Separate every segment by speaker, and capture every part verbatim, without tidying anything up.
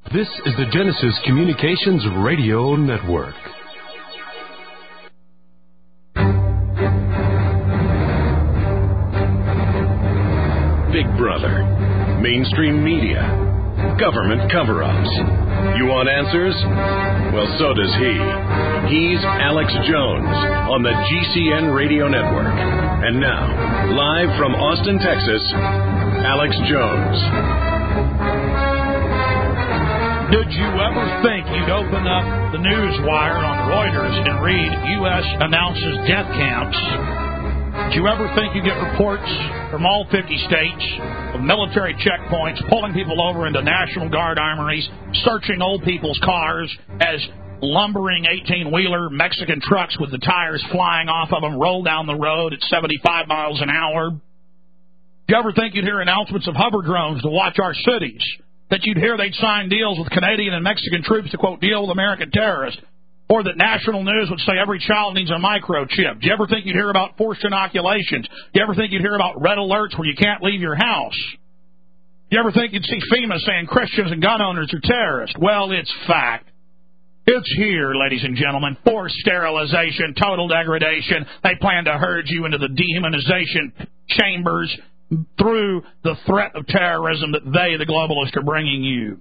Speaker 1: This is the Genesis Communications Radio Network. Big Brother, mainstream media, government cover-ups. You want answers? Well, so does he. He's Alex Jones on the G C N Radio Network. And now, live from Austin, Texas, Alex Jones.
Speaker 2: Did you ever think you'd open up the news wire on Reuters and read U S announces death camps? Did you ever think you'd get reports from all fifty states of military checkpoints, pulling people over into National Guard armories, searching old people's cars as lumbering eighteen-wheeler Mexican trucks with the tires flying off of them roll down the road at seventy-five miles an hour? Did you ever think you'd hear announcements of hover drones to watch our cities? That you'd hear they'd sign deals with Canadian and Mexican troops to, quote, deal with American terrorists, or that national news would say every child needs a microchip? Do you ever think you'd hear about forced inoculations? Do you ever think you'd hear about red alerts where you can't leave your house? Do you ever think you'd see FEMA saying Christians and gun owners are terrorists? Well, it's fact. It's here, ladies and gentlemen. Forced sterilization, total degradation. They plan to herd you into the dehumanization chambers through the threat of terrorism that they, the globalists, are bringing you.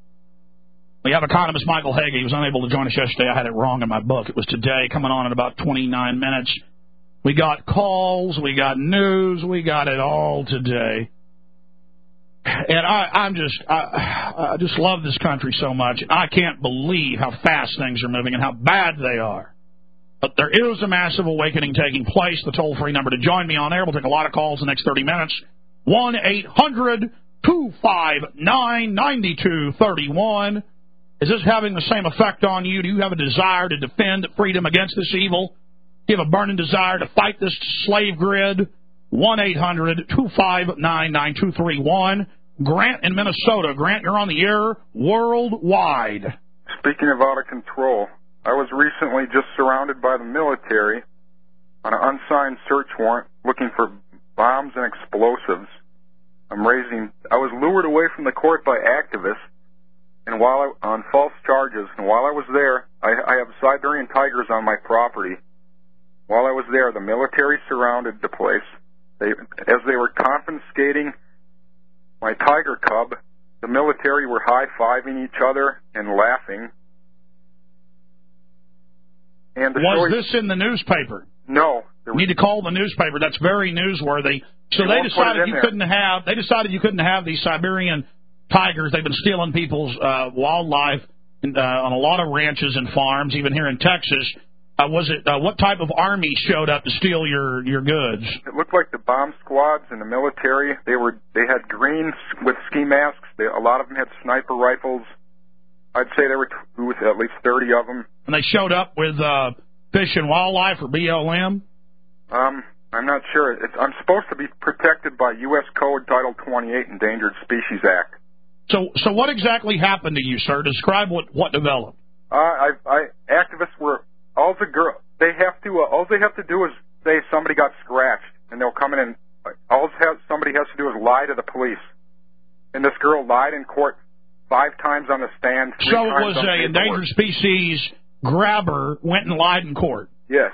Speaker 2: We have economist Michael Hagee. He was unable to join us yesterday. I had it wrong in my book. It was today, coming on in about twenty-nine minutes. We got calls, we got news, we got it all today. And I, I'm just, I, I just love this country so much. I can't believe how fast things are moving and how bad they are. But there is a massive awakening taking place. The toll-free number to join me on air. We'll take a lot of calls in the next thirty minutes. one eight hundred two five nine nine two three one. Is this having the same effect on you? Do you have a desire to defend freedom against this evil? Do you have a burning desire to fight this slave grid? one eight hundred two five nine nine two three one. Grant in Minnesota. Grant, you're on the air worldwide.
Speaker 3: Speaking of out of control, I was recently just surrounded by the military on an unsigned search warrant looking for bombs and explosives. I'm raising, I was lured away from the court by activists and while I, on false charges, and while I was there, I, I have Siberian tigers on my property. While I was there, the military surrounded the place. They, as they were confiscating my tiger cub, the military were high-fiving each other and laughing. And the
Speaker 2: was this in the newspaper?
Speaker 3: No.
Speaker 2: You need to call the newspaper. That's very newsworthy. So they, they decided you there. couldn't have. They decided you couldn't have these Siberian tigers. They've been stealing people's uh, wildlife uh, on a lot of ranches and farms, even here in Texas. Uh, was it uh, what type of army showed up to steal your, your goods?
Speaker 3: It looked like the bomb squads in the military. They were they had greens with ski masks. They, a lot of them had sniper rifles. I'd say there were t- with at least thirty of them.
Speaker 2: And they showed up with uh, Fish and Wildlife or B L M?
Speaker 3: Um, I'm not sure. It's, I'm supposed to be protected by U S Code Title twenty-eight, Endangered Species Act.
Speaker 2: So, so what exactly happened to you, sir? Describe what, what developed.
Speaker 3: Uh, I, I activists were all the girl. They have to. Uh, all they have to do is say somebody got scratched, and they'll come in and all has, somebody has to do is lie to the police. And this girl lied in court five times on the stand. Three
Speaker 2: so it
Speaker 3: times
Speaker 2: was a endangered species grabber went and lied in court.
Speaker 3: Yes.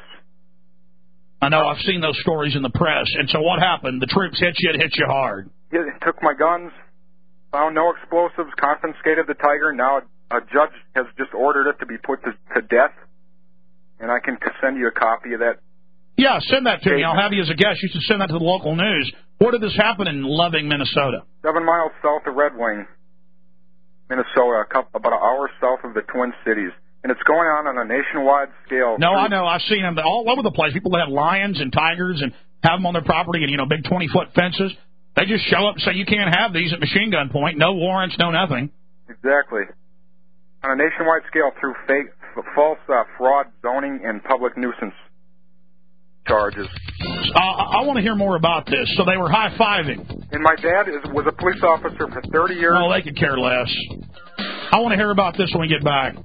Speaker 2: I know. I've seen those stories in the press. And so what happened? The troops hit you. It hit you hard.
Speaker 3: He took my guns, found no explosives, confiscated the tiger. Now a, a judge has just ordered it to be put to, to death. And I can send you a copy of that.
Speaker 2: Yeah, send that to me. I'll have you as a guest. You should send that to the local news. Where did this happen in Loving, Minnesota?
Speaker 3: Seven miles south of Red Wing, Minnesota, a couple, about an hour south of the Twin Cities. And it's going on on a nationwide scale.
Speaker 2: No, I know. I've seen them all over the place. People that have lions and tigers and have them on their property and, you know, big twenty-foot fences. They just show up and say, you can't have these at machine gun point. No warrants, no nothing.
Speaker 3: Exactly. On a nationwide scale through fake, false uh, fraud, zoning, and public nuisance charges.
Speaker 2: Uh, I want to hear more about this. So they were high-fiving.
Speaker 3: And my dad is, was a police officer for thirty years.
Speaker 2: Oh, they could care less. I want to hear about this when we get back.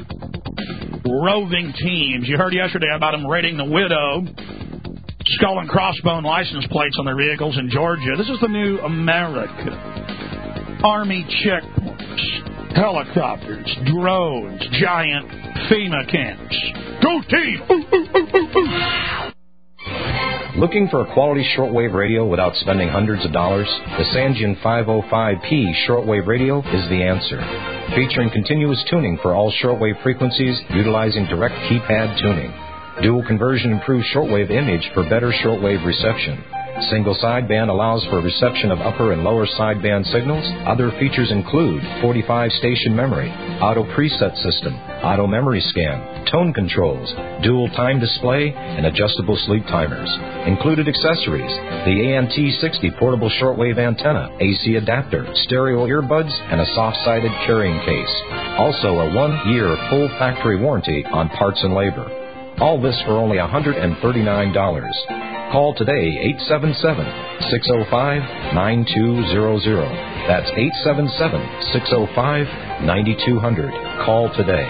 Speaker 2: Roving teams. You heard yesterday about them raiding the Widow. Skull and crossbone license plates on their vehicles in Georgia. This is the new America. Army checkpoints. helicopters, drones, giant FEMA camps. Go team! Ooh, ooh, ooh, ooh, ooh.
Speaker 4: Looking for a quality shortwave radio without spending hundreds of dollars? The Sangean five oh five P shortwave radio is the answer. Featuring continuous tuning for all shortwave frequencies utilizing direct keypad tuning. Dual conversion improves shortwave image for better shortwave reception. Single sideband allows for reception of upper and lower sideband signals. Other features include forty-five station memory, auto preset system, auto memory scan, tone controls, dual time display, and adjustable sleep timers. Included accessories: the A N T sixty portable shortwave antenna, A C adapter, stereo earbuds, and a soft-sided carrying case. Also a one-year full factory warranty on parts and labor. All this for only one hundred thirty-nine dollars. Call today, eight seven seven, six oh five, nine two zero zero. That's eight seven seven, six oh five, nine two zero zero. Call today.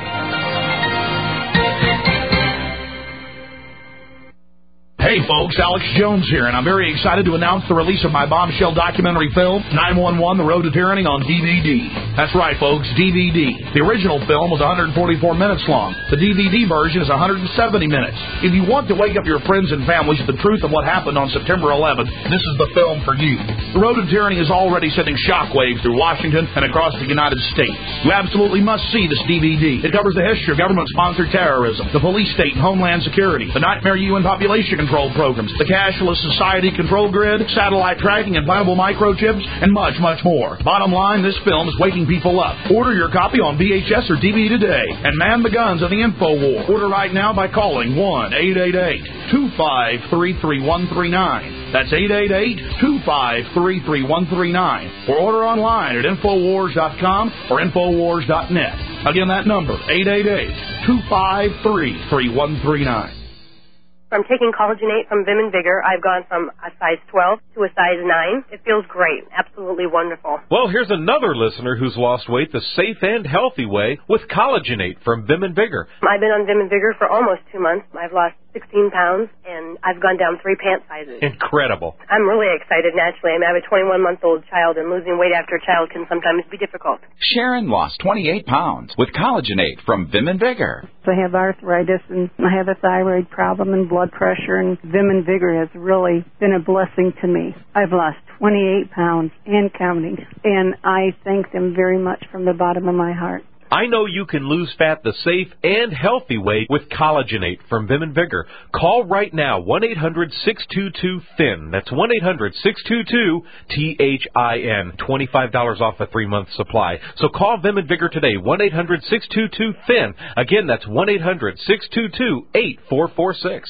Speaker 2: Hey folks, Alex Jones here, and I'm very excited to announce the release of my bombshell documentary film, nine one one, The Road to Tyranny, on D V D. That's right, folks, D V D. The original film was one hundred forty-four minutes long. The D V D version is one hundred seventy minutes. If you want to wake up your friends and families with the truth of what happened on September eleventh, this is the film for you. The Road to Tyranny is already sending shockwaves through Washington and across the United States. You absolutely must see this D V D. It covers the history of government-sponsored terrorism, the police state and homeland security, the nightmare U N population control programs, the cashless society control grid, satellite tracking, implantable microchips, and much, much more. Bottom line, this film is waking people up. Order your copy on V H S or D V D today and man the guns of the info war. Order right now by calling one eight eight eight, two five three, three one three nine. That's eight eight eight, two five three, three one three nine. Or order online at infowars dot com or infowars dot net. Again, that number, eight eight eight, two five three, three one three nine.
Speaker 5: From taking Collagen eight from Vim and Vigor, I've gone from a size twelve to a size nine. It feels great. Absolutely wonderful.
Speaker 6: Well, here's another listener who's lost weight the safe and healthy way with Collagen eight from Vim and Vigor.
Speaker 5: I've been on Vim and Vigor for almost two months. I've lost sixteen pounds, and I've gone down three pant sizes.
Speaker 6: Incredible.
Speaker 5: I'm really excited, naturally. I mean, I have a twenty-one-month-old child, and losing weight after a child can sometimes be difficult.
Speaker 7: Sharon lost twenty-eight pounds with Collagen eight from Vim and Vigor.
Speaker 8: I have arthritis, and I have a thyroid problem and blood pressure, and Vim and Vigor has really been a blessing to me. I've lost twenty-eight pounds and counting, and I thank them very much from the bottom of my heart.
Speaker 6: I know you can lose fat the safe and healthy way with Collagen eight from Vim and Vigor. Call right now, one eight hundred, six two two, T H I N. That's one eight hundred, six two two, T H I N. twenty-five dollars off a three-month supply. So call Vim and Vigor today, one eight hundred, six two two, T H I N. Again, that's one eight hundred, six two two, eight four four six.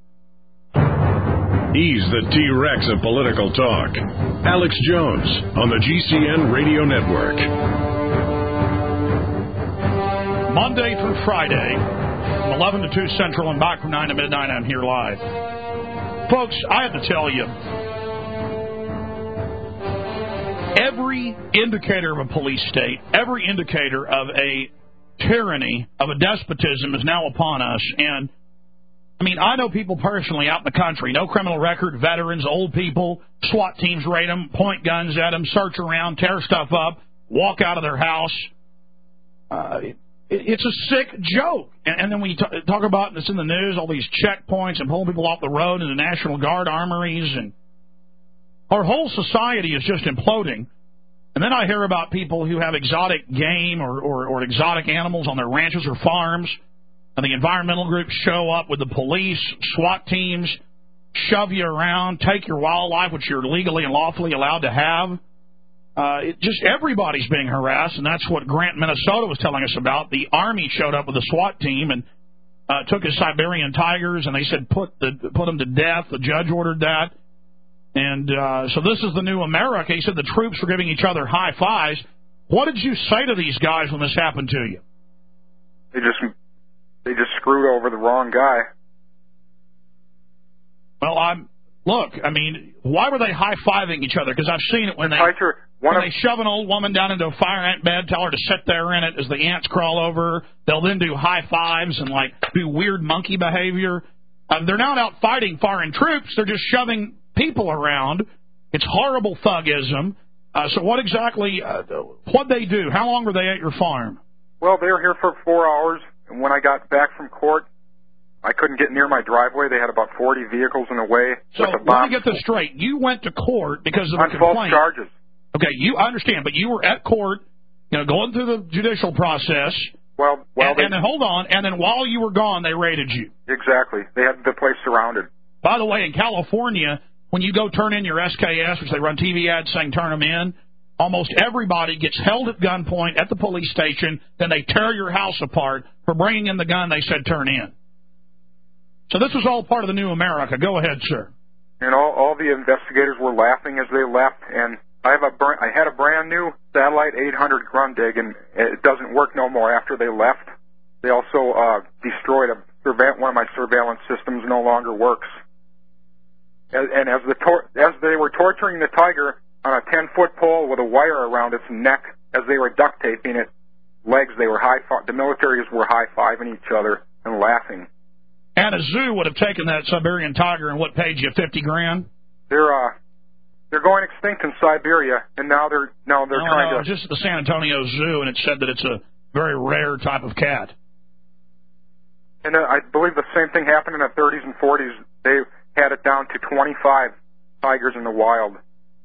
Speaker 1: He's the T-Rex of political talk. Alex Jones on the G C N Radio Network.
Speaker 2: Monday through Friday, from eleven to two Central and back from nine to midnight, I'm here live. Folks, I have to tell you, every indicator of a police state, every indicator of a tyranny, of a despotism is now upon us. And, I mean, I know people personally out in the country, no criminal record, veterans, old people, SWAT teams raid them, point guns at them, search around, tear stuff up, walk out of their house. Uh, It's a sick joke. And then when you talk about, it's in the news, all these checkpoints and pulling people off the road and the National Guard armories, and our whole society is just imploding. And then I hear about people who have exotic game or, or, or exotic animals on their ranches or farms, and the environmental groups show up with the police, SWAT teams, shove you around, take your wildlife, which you're legally and lawfully allowed to have. Uh, it just everybody's being harassed, and that's what Grant, Minnesota was telling us about. The Army showed up with a SWAT team and uh, took his Siberian tigers, and they said put the put them to death. The judge ordered that. And uh, so this is the new America. He said the troops were giving each other high fives. What did you say to these guys when this happened to you?
Speaker 3: They just they just screwed over the wrong guy.
Speaker 2: Well, I'm look. I mean, why were they high fiving each other? Because I've seen it when they.
Speaker 3: One
Speaker 2: when
Speaker 3: of,
Speaker 2: they shove an old woman down into a fire ant bed, tell her to sit there in it as the ants crawl over. They'll then do high fives and, like, do weird monkey behavior. Uh, they're not out fighting foreign troops. They're just shoving people around. It's horrible thugism. Uh, so what exactly, uh, what'd they do? How long were they at your farm?
Speaker 3: Well, they were here for four hours, and when I got back from court, I couldn't get near my driveway. They had about forty vehicles in the way.
Speaker 2: So
Speaker 3: with a
Speaker 2: let
Speaker 3: bomb.
Speaker 2: me get this straight. You went to court because of a
Speaker 3: On
Speaker 2: complaint.
Speaker 3: false charges.
Speaker 2: Okay, you I understand, but you were at court, you know, going through the judicial process.
Speaker 3: Well, well,
Speaker 2: and,
Speaker 3: they,
Speaker 2: and then hold on, and then while you were gone, they raided you.
Speaker 3: Exactly. They had the place surrounded.
Speaker 2: By the way, in California, when you go turn in your S K S, which they run T V ads saying turn them in, almost everybody gets held at gunpoint at the police station. Then they tear your house apart for bringing in the gun they said turn in. So this was all part of the new America. Go ahead, sir.
Speaker 3: And all, all the investigators were laughing as they left. And I have a br- I had a brand new Satellite eight hundred Grundig, and it doesn't work no more after they left. They also uh, destroyed a surveillance. One of my surveillance systems no longer works. And, and as the tor- as they were torturing the tiger on a ten foot pole with a wire around its neck, as they were duct taping its legs, they were high. Fi- the militaries were high fiving each other and laughing.
Speaker 2: And a zoo would have taken that Siberian tiger and what paid you fifty grand?
Speaker 3: They're uh, they're going extinct in Siberia, and now they're now they're
Speaker 2: no,
Speaker 3: trying
Speaker 2: no,
Speaker 3: to.
Speaker 2: Just at the San Antonio Zoo, and it said that it's a very rare type of cat.
Speaker 3: And uh, I believe the same thing happened in the thirties and forties. They had it down to twenty-five tigers in the wild.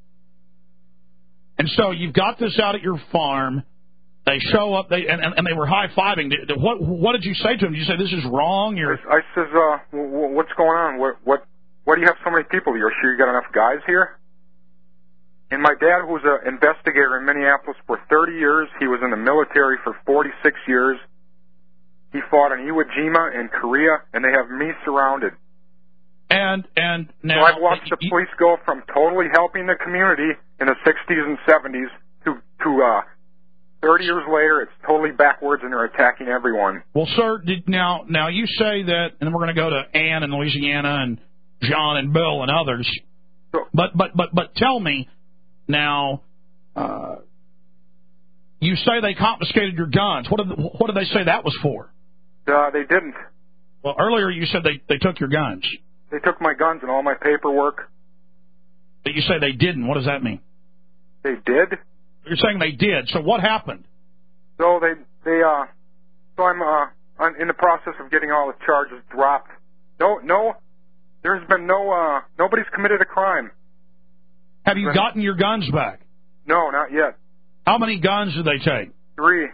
Speaker 2: And so you've got this out at your farm. They show up, they and, and they were high-fiving. What what did you say to them? Did you say, this is wrong? You're...
Speaker 3: I, I says, uh, w- what's going on? What, what, why do you have so many people? You're sure you got enough guys here? And my dad, who was an investigator in Minneapolis for thirty years, he was in the military for forty-six years. He fought in Iwo Jima in Korea, and they have me surrounded.
Speaker 2: And and now...
Speaker 3: So I've watched the police go from totally helping the community in the sixties and seventies to, to uh, thirty years later, it's totally backwards, and they're attacking everyone.
Speaker 2: Well, sir, did, now now you say that, and then we're going to go to Ann in Louisiana and John and Bill and others.
Speaker 3: So,
Speaker 2: but but but but tell me now. Uh, you say they confiscated your guns. What did what did they say that was for?
Speaker 3: Uh, they didn't.
Speaker 2: Well, earlier you said they they took your guns.
Speaker 3: They took my guns and all my paperwork.
Speaker 2: But you say they didn't. What does that mean?
Speaker 3: They did.
Speaker 2: You're saying they did. So what happened?
Speaker 3: So they, they, uh, so I'm, uh, I'm in the process of getting all the charges dropped. No, no, there's been no, uh, nobody's committed a crime.
Speaker 2: Have you
Speaker 3: been,
Speaker 2: gotten your guns back?
Speaker 3: No, not yet.
Speaker 2: How many guns did they take?
Speaker 3: Three.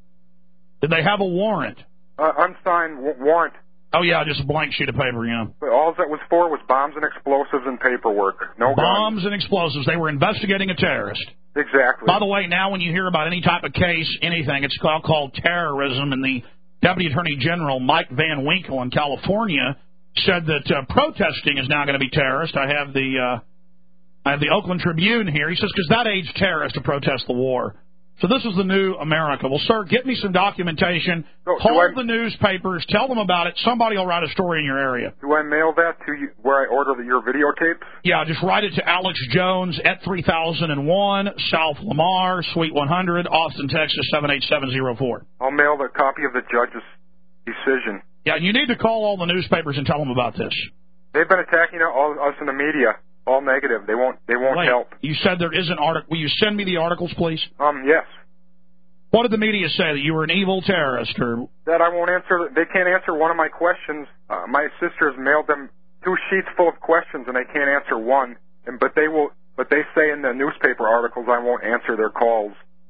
Speaker 2: Did they have a warrant?
Speaker 3: Uh, unsigned w- warrant.
Speaker 2: Oh, yeah, just a blank sheet of paper, yeah.
Speaker 3: But all that was for was bombs and explosives and paperwork. No
Speaker 2: bombs
Speaker 3: guns.
Speaker 2: and explosives. They were investigating a terrorist.
Speaker 3: Exactly.
Speaker 2: By the way, now when you hear about any type of case, anything, it's called, called terrorism. And the Deputy Attorney General, Mike Van Winkle in California, said that uh, protesting is now going to be terrorist. I have the uh, I have the Oakland Tribune here. He says, because that age terrorist to protest the war. So this is the new America. Well, sir, get me some documentation.
Speaker 3: So,
Speaker 2: Call
Speaker 3: I,
Speaker 2: the newspapers. Tell them about it. Somebody will write a story in your area.
Speaker 3: Do I mail that to you where I order the, your videotapes?
Speaker 2: Yeah, just write it to Alex Jones at three thousand one, South Lamar, Suite one hundred, Austin, Texas, seven eight seven zero four.
Speaker 3: I'll mail the copy of the judge's decision.
Speaker 2: Yeah, you need to call all the newspapers and tell them about this.
Speaker 3: They've been attacking all, us in the media. All negative. They won't. They won't
Speaker 2: Wait,
Speaker 3: help.
Speaker 2: You said there is an article. Will you send me the articles, please?
Speaker 3: Um. Yes.
Speaker 2: What did the media say? That you were an evil terrorist, or
Speaker 3: that I won't answer? They can't answer one of my questions. Uh, my sister has mailed them two sheets full of questions, and they can't answer one. And but they will. But they say in the newspaper articles I won't answer their calls.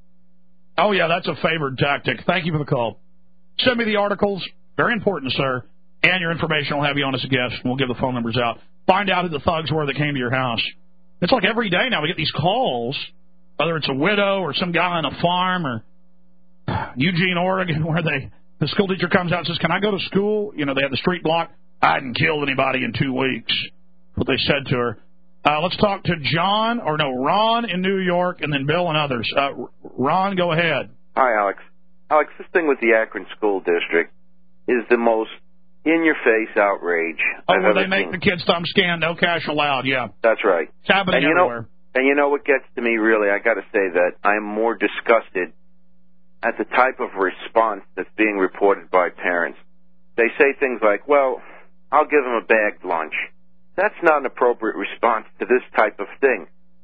Speaker 2: Oh yeah, that's a favored tactic. Thank you for the call. Send me the articles. Very important, sir. And your information will have you on as a guest, and we'll give the phone numbers out. Find out who the thugs were that came to your house. It's like every day now we get these calls, whether it's a widow or some guy on a farm or Eugene, Oregon, where they the school teacher comes out and says, can I go to school? You know, they have the street block. I hadn't killed anybody in two weeks. What they said to her. Uh, let's talk to John, or no, Ron in New York, and then Bill and others. Uh, Ron, go ahead.
Speaker 9: Hi, Alex. Alex, this thing with the Akron School District is the most in-your-face outrage
Speaker 2: Oh,
Speaker 9: I've
Speaker 2: where
Speaker 9: ever
Speaker 2: they make
Speaker 9: seen.
Speaker 2: the kids thumb scan, no cash allowed, yeah.
Speaker 9: That's right.
Speaker 2: It's happening
Speaker 9: and you
Speaker 2: everywhere.
Speaker 9: Know, and you know what gets to me, really? I got to say that I'm more disgusted at the type of response that's being reported by parents. They say things like, well, I'll give them a bagged lunch. That's not an appropriate response to this type of thing.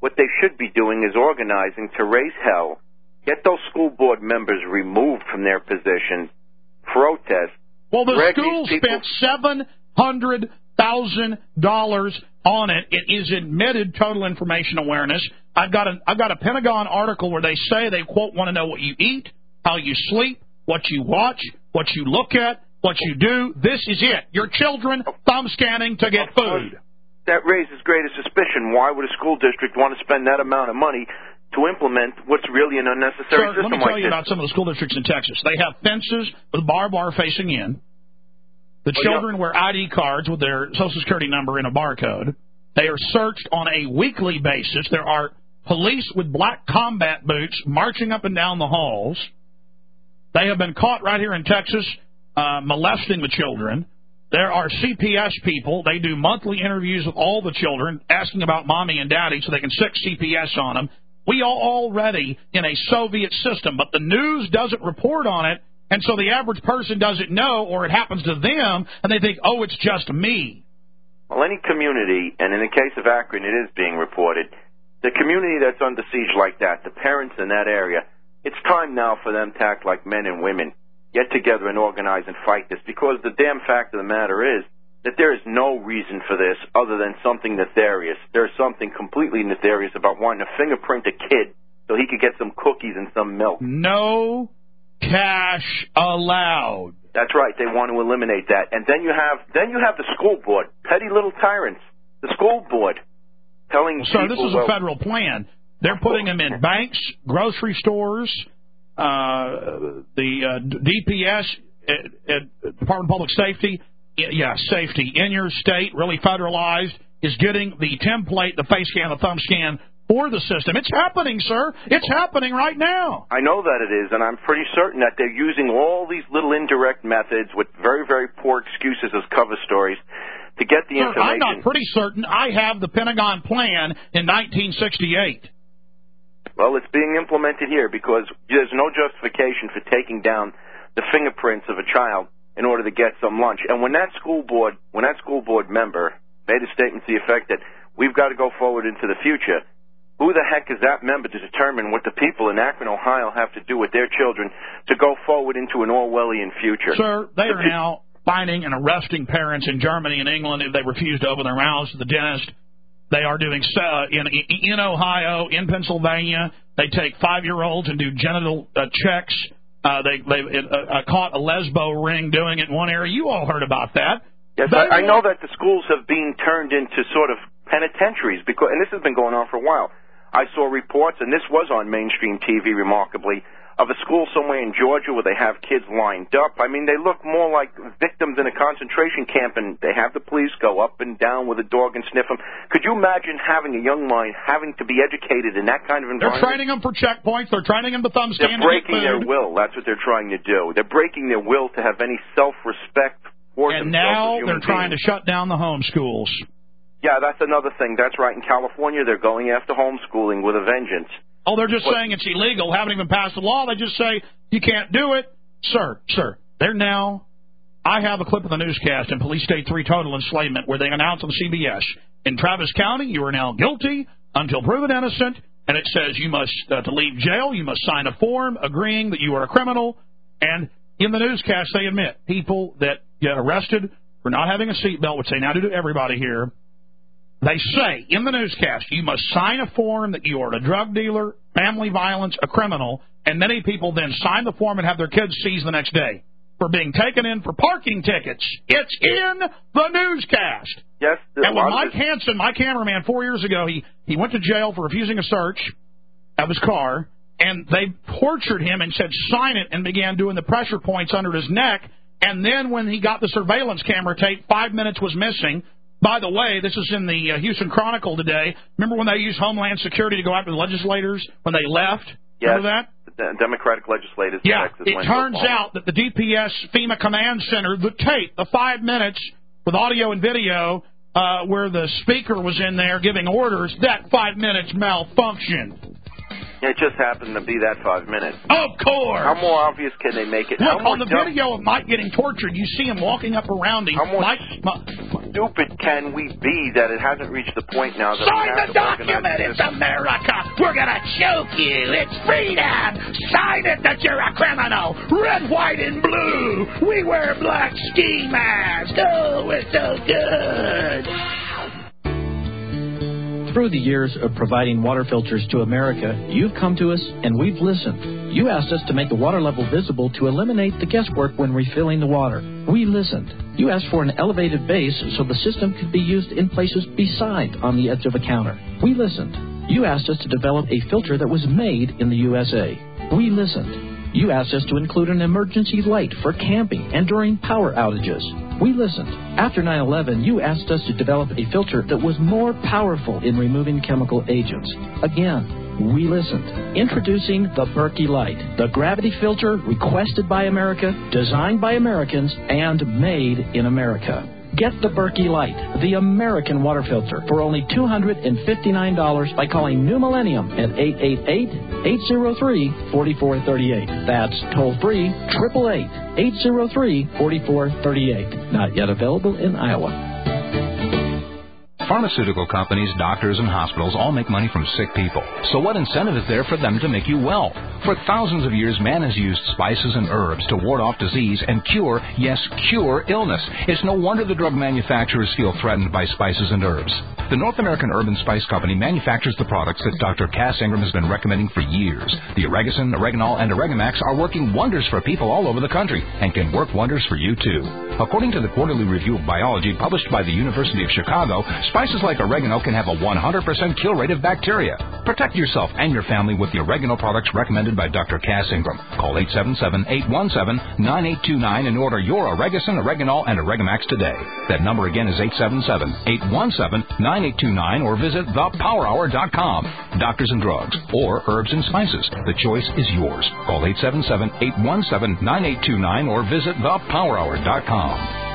Speaker 9: what they should be doing is organizing to raise hell, get those school board members removed from their positions, protest.
Speaker 2: Well, the
Speaker 9: drag
Speaker 2: school
Speaker 9: these people-
Speaker 2: spent seven hundred thousand dollars on it. It is admitted total information awareness. I've got a I've got a Pentagon article where they say they, quote, want to know what you eat, how you sleep, what you watch, what you look at, what you do. This is it. Your children thumb scanning to get food.
Speaker 9: That raises greater suspicion. Why would a school district want to spend that amount of money to implement what's really an unnecessary
Speaker 2: Sir,
Speaker 9: system
Speaker 2: let me tell
Speaker 9: like
Speaker 2: you
Speaker 9: this?
Speaker 2: about some of the school districts in Texas. They have fences with barbed wire facing in. The
Speaker 9: Oh,
Speaker 2: children wear I D cards with their Social Security number and a barcode. They are searched on a weekly basis. There are police with black combat boots marching up and down the halls. They have been caught right here in Texas uh, molesting the children. There are C P S people. They do monthly interviews with all the children, asking about mommy and daddy so they can stick C P S on them. We are already in a Soviet system, but the news doesn't report on it, and so the average person doesn't know, or it happens to them, and they think, oh, it's just me.
Speaker 9: Well, any community, and in the case of Akron, it is being reported, the community that's under siege like that, the parents in that area, it's time now for them to act like men and women, get together and organize and fight this, because the damn fact of the matter is that there is no reason for this other than something nefarious. There's something completely nefarious about wanting to fingerprint a kid so he could get some cookies and some milk.
Speaker 2: No cash allowed.
Speaker 9: That's right. They want to eliminate that. And then you have then you have the school board, petty little tyrants. The school board telling
Speaker 2: well, sir,
Speaker 9: people...
Speaker 2: this is
Speaker 9: well,
Speaker 2: a federal plan. They're putting them in banks, grocery stores, uh, the uh, D P S, uh, uh, Department of Public Safety, yeah, safety in your state, really federalized, is getting the template, the face scan, the thumb scan for the system. It's happening, sir. It's happening right now.
Speaker 9: I know that it is, and I'm pretty certain that they're using all these little indirect methods with very, very poor excuses as cover stories to get the
Speaker 2: sir,
Speaker 9: information.
Speaker 2: I'm not pretty certain. I have the Pentagon plan in nineteen sixty-eight.
Speaker 9: Well, it's being implemented here because there's no justification for taking down the fingerprints of a child in order to get some lunch. And when that school board, when that school board member made a statement to the effect that we've got to go forward into the future, who the heck is that member to determine what the people in Akron, Ohio have to do with their children to go forward into an Orwellian future?
Speaker 2: Sir, they are now finding and arresting parents in Germany and England if they refuse to open their mouths to the dentist. They are doing uh, in in Ohio, in Pennsylvania. They take five-year-olds and do genital uh, checks. Uh, they they uh, caught a lesbo ring doing it in one area. You all heard about that.
Speaker 9: Yes, I, I know that the schools have been turned into sort of penitentiaries because, and this has been going on for a while. I saw reports, and this was on mainstream T V, remarkably, of a school somewhere in Georgia where they have kids lined up. I mean, they look more like victims in a concentration camp, and they have the police go up and down with a dog and sniff them. Could you imagine having a young mind having to be educated in that kind of environment?
Speaker 2: They're training them for checkpoints. They're training them to thumb scan.
Speaker 9: They're breaking their will. That's what they're trying to do. They're breaking their will to have any self-respect for
Speaker 2: and
Speaker 9: themselves
Speaker 2: now
Speaker 9: as human
Speaker 2: they're trying
Speaker 9: beings.
Speaker 2: to shut down the homeschools.
Speaker 9: Yeah, that's another thing. That's right. In California, they're going after homeschooling with a vengeance.
Speaker 2: Oh, they're just
Speaker 9: What?
Speaker 2: saying it's illegal. Haven't even passed the law. They just say you can't do it. Sir, sir, they're now... I have a clip of the newscast in Police State three Total Enslavement where they announce on C B S, in Travis County, you are now guilty until proven innocent, and it says you must, uh, to leave jail, you must sign a form agreeing that you are a criminal, and in the newscast they admit people that get arrested for not having a seatbelt, which they now do to everybody here. They say in the newscast, you must sign a form that you are a drug dealer, family violence, a criminal, and many people then sign the form and have their kids seized the next day for being taken in for parking tickets. It's in the newscast.
Speaker 9: Yes.
Speaker 2: And when Mike Hansen, my cameraman, four years ago, he, he went to jail for refusing a search of his car, and they tortured him and said, sign it, and began doing the pressure points under his neck. And then when he got the surveillance camera tape, five minutes was missing. By the way, this is in the uh, Houston Chronicle today. Remember when they used Homeland Security to go after the legislators when they left?
Speaker 9: Yes.
Speaker 2: Remember that?
Speaker 9: The Democratic legislators.
Speaker 2: Yeah.
Speaker 9: In Texas
Speaker 2: It
Speaker 9: went
Speaker 2: turns
Speaker 9: to
Speaker 2: out that the D P S FEMA Command Center, the tape, the five minutes with audio and video uh, where the speaker was in there giving orders, that five minutes malfunctioned.
Speaker 9: It just happened to be that five minutes.
Speaker 2: Of course.
Speaker 9: How more obvious can they make it?
Speaker 2: Look,
Speaker 9: How more
Speaker 2: on the
Speaker 9: dumb-
Speaker 2: video of Mike getting tortured, you see him walking up around him.
Speaker 9: How more-
Speaker 2: Mike,
Speaker 9: stupid can we be that it hasn't reached the point now that
Speaker 2: Sign
Speaker 9: we have
Speaker 2: the
Speaker 9: to
Speaker 2: document.
Speaker 9: organize
Speaker 2: It's America. We're going to choke you. It's freedom. Sign it that you're a criminal. Red, white, and blue. We wear black ski masks. Oh, we're so good.
Speaker 10: Through the years of providing water filters to America, you've come to us and we've listened. You asked us to make the water level visible to eliminate the guesswork when refilling the water. We listened. You asked for an elevated base so the system could be used in places beside on the edge of a counter. We listened. You asked us to develop a filter that was made in the U S A. We listened. You asked us to include an emergency light for camping and during power outages. We listened. After nine eleven, you asked us to develop a filter that was more powerful in removing chemical agents. Again, we listened. Introducing the Berkey Light, the gravity filter requested by America, designed by Americans, and made in America. Get the Berkey Light, the American water filter, for only two hundred fifty-nine dollars by calling New Millennium at eight eight eight, eight zero three, four four three eight. That's toll-free, eight eight eight, eight zero three, four four three eight. Not yet available in Iowa.
Speaker 7: Pharmaceutical companies, doctors, and hospitals all make money from sick people. So what incentive is there for them to make you well? For thousands of years, man has used spices and herbs to ward off disease and cure, yes, cure illness. It's no wonder the drug manufacturers feel threatened by spices and herbs. The North American Herb and Spice Company manufactures the products that Doctor Cass Ingram has been recommending for years. The Oregacin, Oreganol, and Oregamax are working wonders for people all over the country and can work wonders for you, too. According to the Quarterly Review of Biology published by the University of Chicago, spices like oregano can have a one hundred percent kill rate of bacteria. Protect yourself and your family with the oregano products recommended by Doctor Cass Ingram. Call eight seven seven, eight one seven, nine eight two nine and order your Oregacin, Oreganol, and Oregamax today. That number again is eight seven seven, eight one seven, nine eight two nine or visit the power hour dot com. Doctors and drugs or herbs and spices. The choice is yours. Call eight seven seven, eight one seven, nine eight two nine or visit the power hour dot com.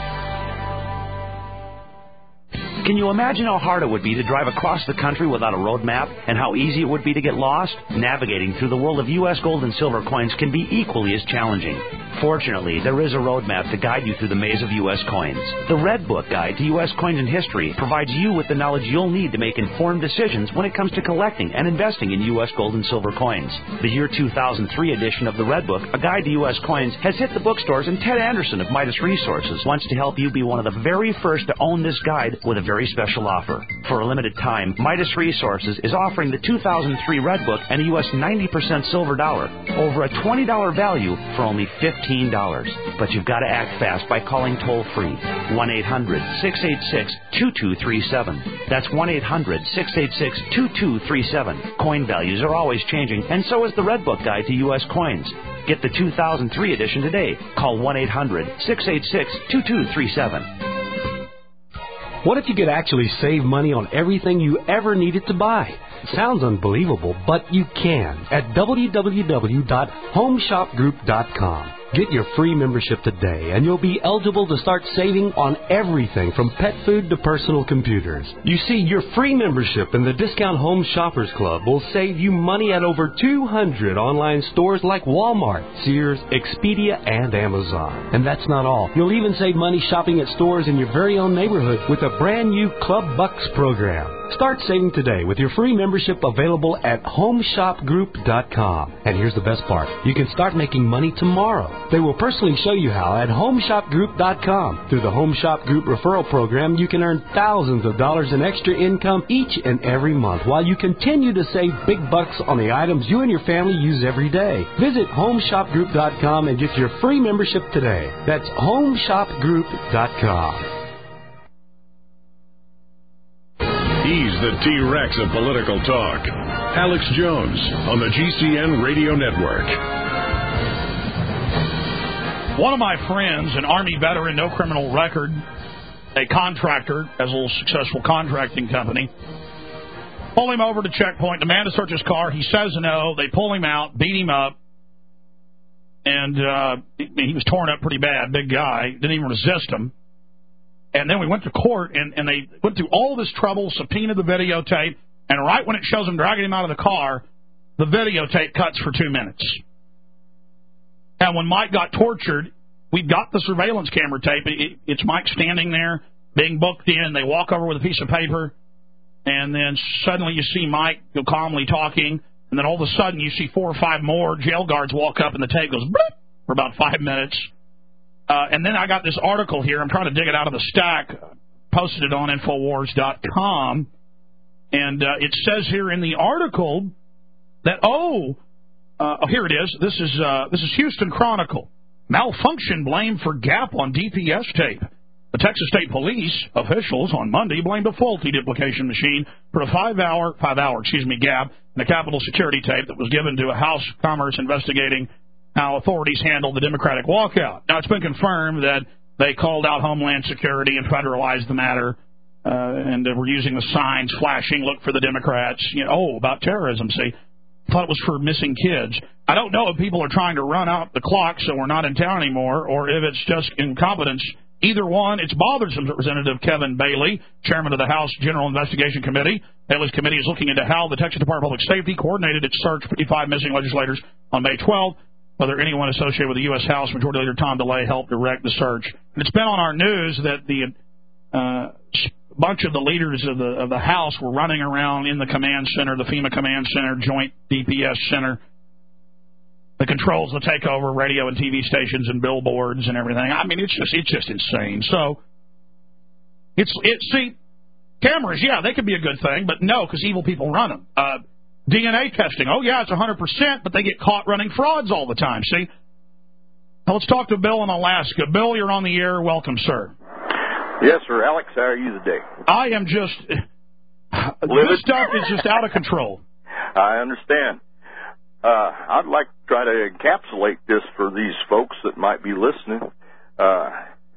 Speaker 11: Can you imagine how hard it would be to drive across the country without a road map, and how easy it would be to get lost? Navigating through the world of U S gold and silver coins can be equally as challenging. Fortunately, there is a road map to guide you through the maze of U S coins. The Red Book Guide to U S Coins and History provides you with the knowledge you'll need to make informed decisions when it comes to collecting and investing in U S gold and silver coins. The year two thousand three edition of the Red Book, A Guide to U S Coins, has hit the bookstores, and Ted Anderson of Midas Resources wants to help you be one of the very first to own this guide with a very special offer. For a limited time, Midas Resources is offering the two thousand three Red Book and a U S ninety percent silver dollar over a twenty dollars value for only fifteen dollars. But you've got to act fast by calling toll-free one eight hundred, six eight six, two two three seven. That's one eight hundred, six eight six, two two three seven. Coin values are always changing, and so is the Red Book Guide to U S Coins. Get the two thousand three edition today. Call one eight hundred, six eight six, two two three seven.
Speaker 12: What if you could actually save money on everything you ever needed to buy? Sounds unbelievable, but you can at w w w dot home shop group dot com. Get your free membership today, and you'll be eligible to start saving on everything from pet food to personal computers. You see, your free membership in the Discount Home Shoppers Club will save you money at over two hundred online stores like Walmart, Sears, Expedia, and Amazon. And that's not all. You'll even save money shopping at stores in your very own neighborhood with a brand new Club Bucks program. Start saving today with your free membership available at home shop group dot com. And here's the best part. You can start making money tomorrow. They will personally show you how at home shop group dot com. Through the Home Shop Group referral program, you can earn thousands of dollars in extra income each and every month while you continue to save big bucks on the items you and your family use every day. Visit home shop group dot com and get your free membership today. That's home shop group dot com.
Speaker 1: He's the T-Rex of political talk. Alex Jones on the G C N Radio Network.
Speaker 2: One of my friends, an Army veteran, no criminal record, a contractor, has a little successful contracting company, pull him over to checkpoint, demand to search his car. He says no. They pull him out, beat him up, and uh, he was torn up pretty bad, big guy, didn't even resist him. And then we went to court, and, and they went through all this trouble, subpoenaed the videotape, and right when it shows them dragging him out of the car, the videotape cuts for two minutes. And when Mike got tortured, we've got the surveillance camera tape. It, it's Mike standing there being booked in. They walk over with a piece of paper, and then suddenly you see Mike go calmly talking, and then all of a sudden you see four or five more jail guards walk up, and the tape goes bloop for about five minutes. Uh, and then I got this article here. I'm trying to dig it out of the stack. Posted it on Infowars dot com. And uh, it says here in the article that, oh, uh, oh here it is. This is uh, this is Houston Chronicle. Malfunction blamed for gap on D P S tape. The Texas State Police officials on Monday blamed a faulty duplication machine for a five-hour, five-hour, excuse me, gap in the Capitol security tape that was given to a House Commerce investigating how authorities handled the Democratic walkout. Now, it's been confirmed that they called out Homeland Security and federalized the matter, uh, and they were using the signs flashing, look for the Democrats, you know, oh, about terrorism, see. Thought it was for missing kids. I don't know if people are trying to run out the clock so we're not in town anymore, or if it's just incompetence. Either one, it's bothersome. Representative Kevin Bailey, chairman of the House General Investigation Committee. Bailey's committee is looking into how the Texas Department of Public Safety coordinated its search for fifty-five missing legislators on May twelfth. Whether anyone associated with the U S. House Majority Leader Tom DeLay helped direct the search. And it's been on our news that the uh, bunch of the leaders of the of the House were running around in the command center, the FEMA command center, joint D P S center, that controls the takeover radio and T V stations and billboards and everything. I mean, it's just it's just insane. So it's it. See, cameras, yeah, they could be a good thing, but no, because evil people run them. Uh, D N A testing. Oh, yeah, it's one hundred percent, but they get caught running frauds all the time, see? Now, let's talk to Bill in Alaska. Bill, you're on the air. Welcome, sir.
Speaker 13: Yes, sir. Alex, how are you today?
Speaker 2: I am just... This stuff is just out of control.
Speaker 13: I understand. Uh, I'd like to try to encapsulate this for these folks that might be listening. Uh,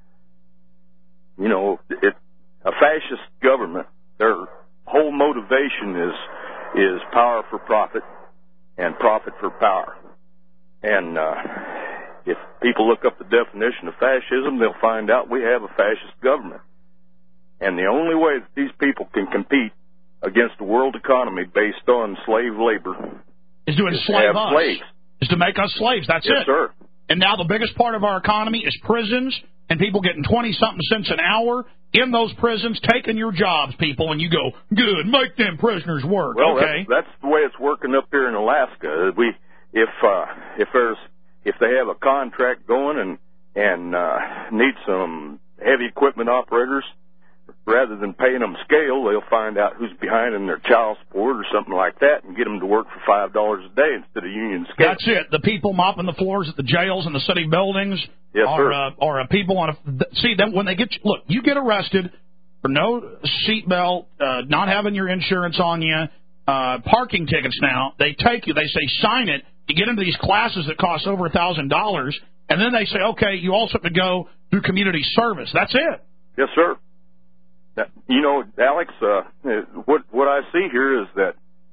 Speaker 13: you know, it, a fascist government, their whole motivation is... is power for profit and profit for power. And uh, if people look up the definition of fascism, they'll find out we have a fascist government. And the only way that these people can compete against the world economy based on slave labor
Speaker 2: is to enslave us. Slaves. Is to make us slaves. That's
Speaker 13: yes,
Speaker 2: it.
Speaker 13: Sir.
Speaker 2: And now the biggest part of our economy is prisons and people getting twenty-something cents an hour in those prisons, taking your jobs, people, and you go, good, make them prisoners work.
Speaker 13: Well,
Speaker 2: okay.
Speaker 13: that's, that's the way it's working up here in Alaska. We, if uh, if there's if they have a contract going and and uh, need some heavy equipment operators, rather than paying them scale, they'll find out who's behind in their child support or something like that, and get them to work for five dollars a day instead of union scale.
Speaker 2: That's it. The people mopping the floors at the jails and the city buildings.
Speaker 13: Yes,
Speaker 2: or,
Speaker 13: sir.
Speaker 2: Uh, or uh, people on a see them when they get you, look. You get arrested for no seatbelt, uh, not having your insurance on you, uh, parking tickets. Now they take you. They say sign it. You get into these classes that cost over a thousand dollars, and then they say, okay, you also have to go through community service. That's it.
Speaker 13: Yes, sir. You know, Alex, uh, what what I see here is that,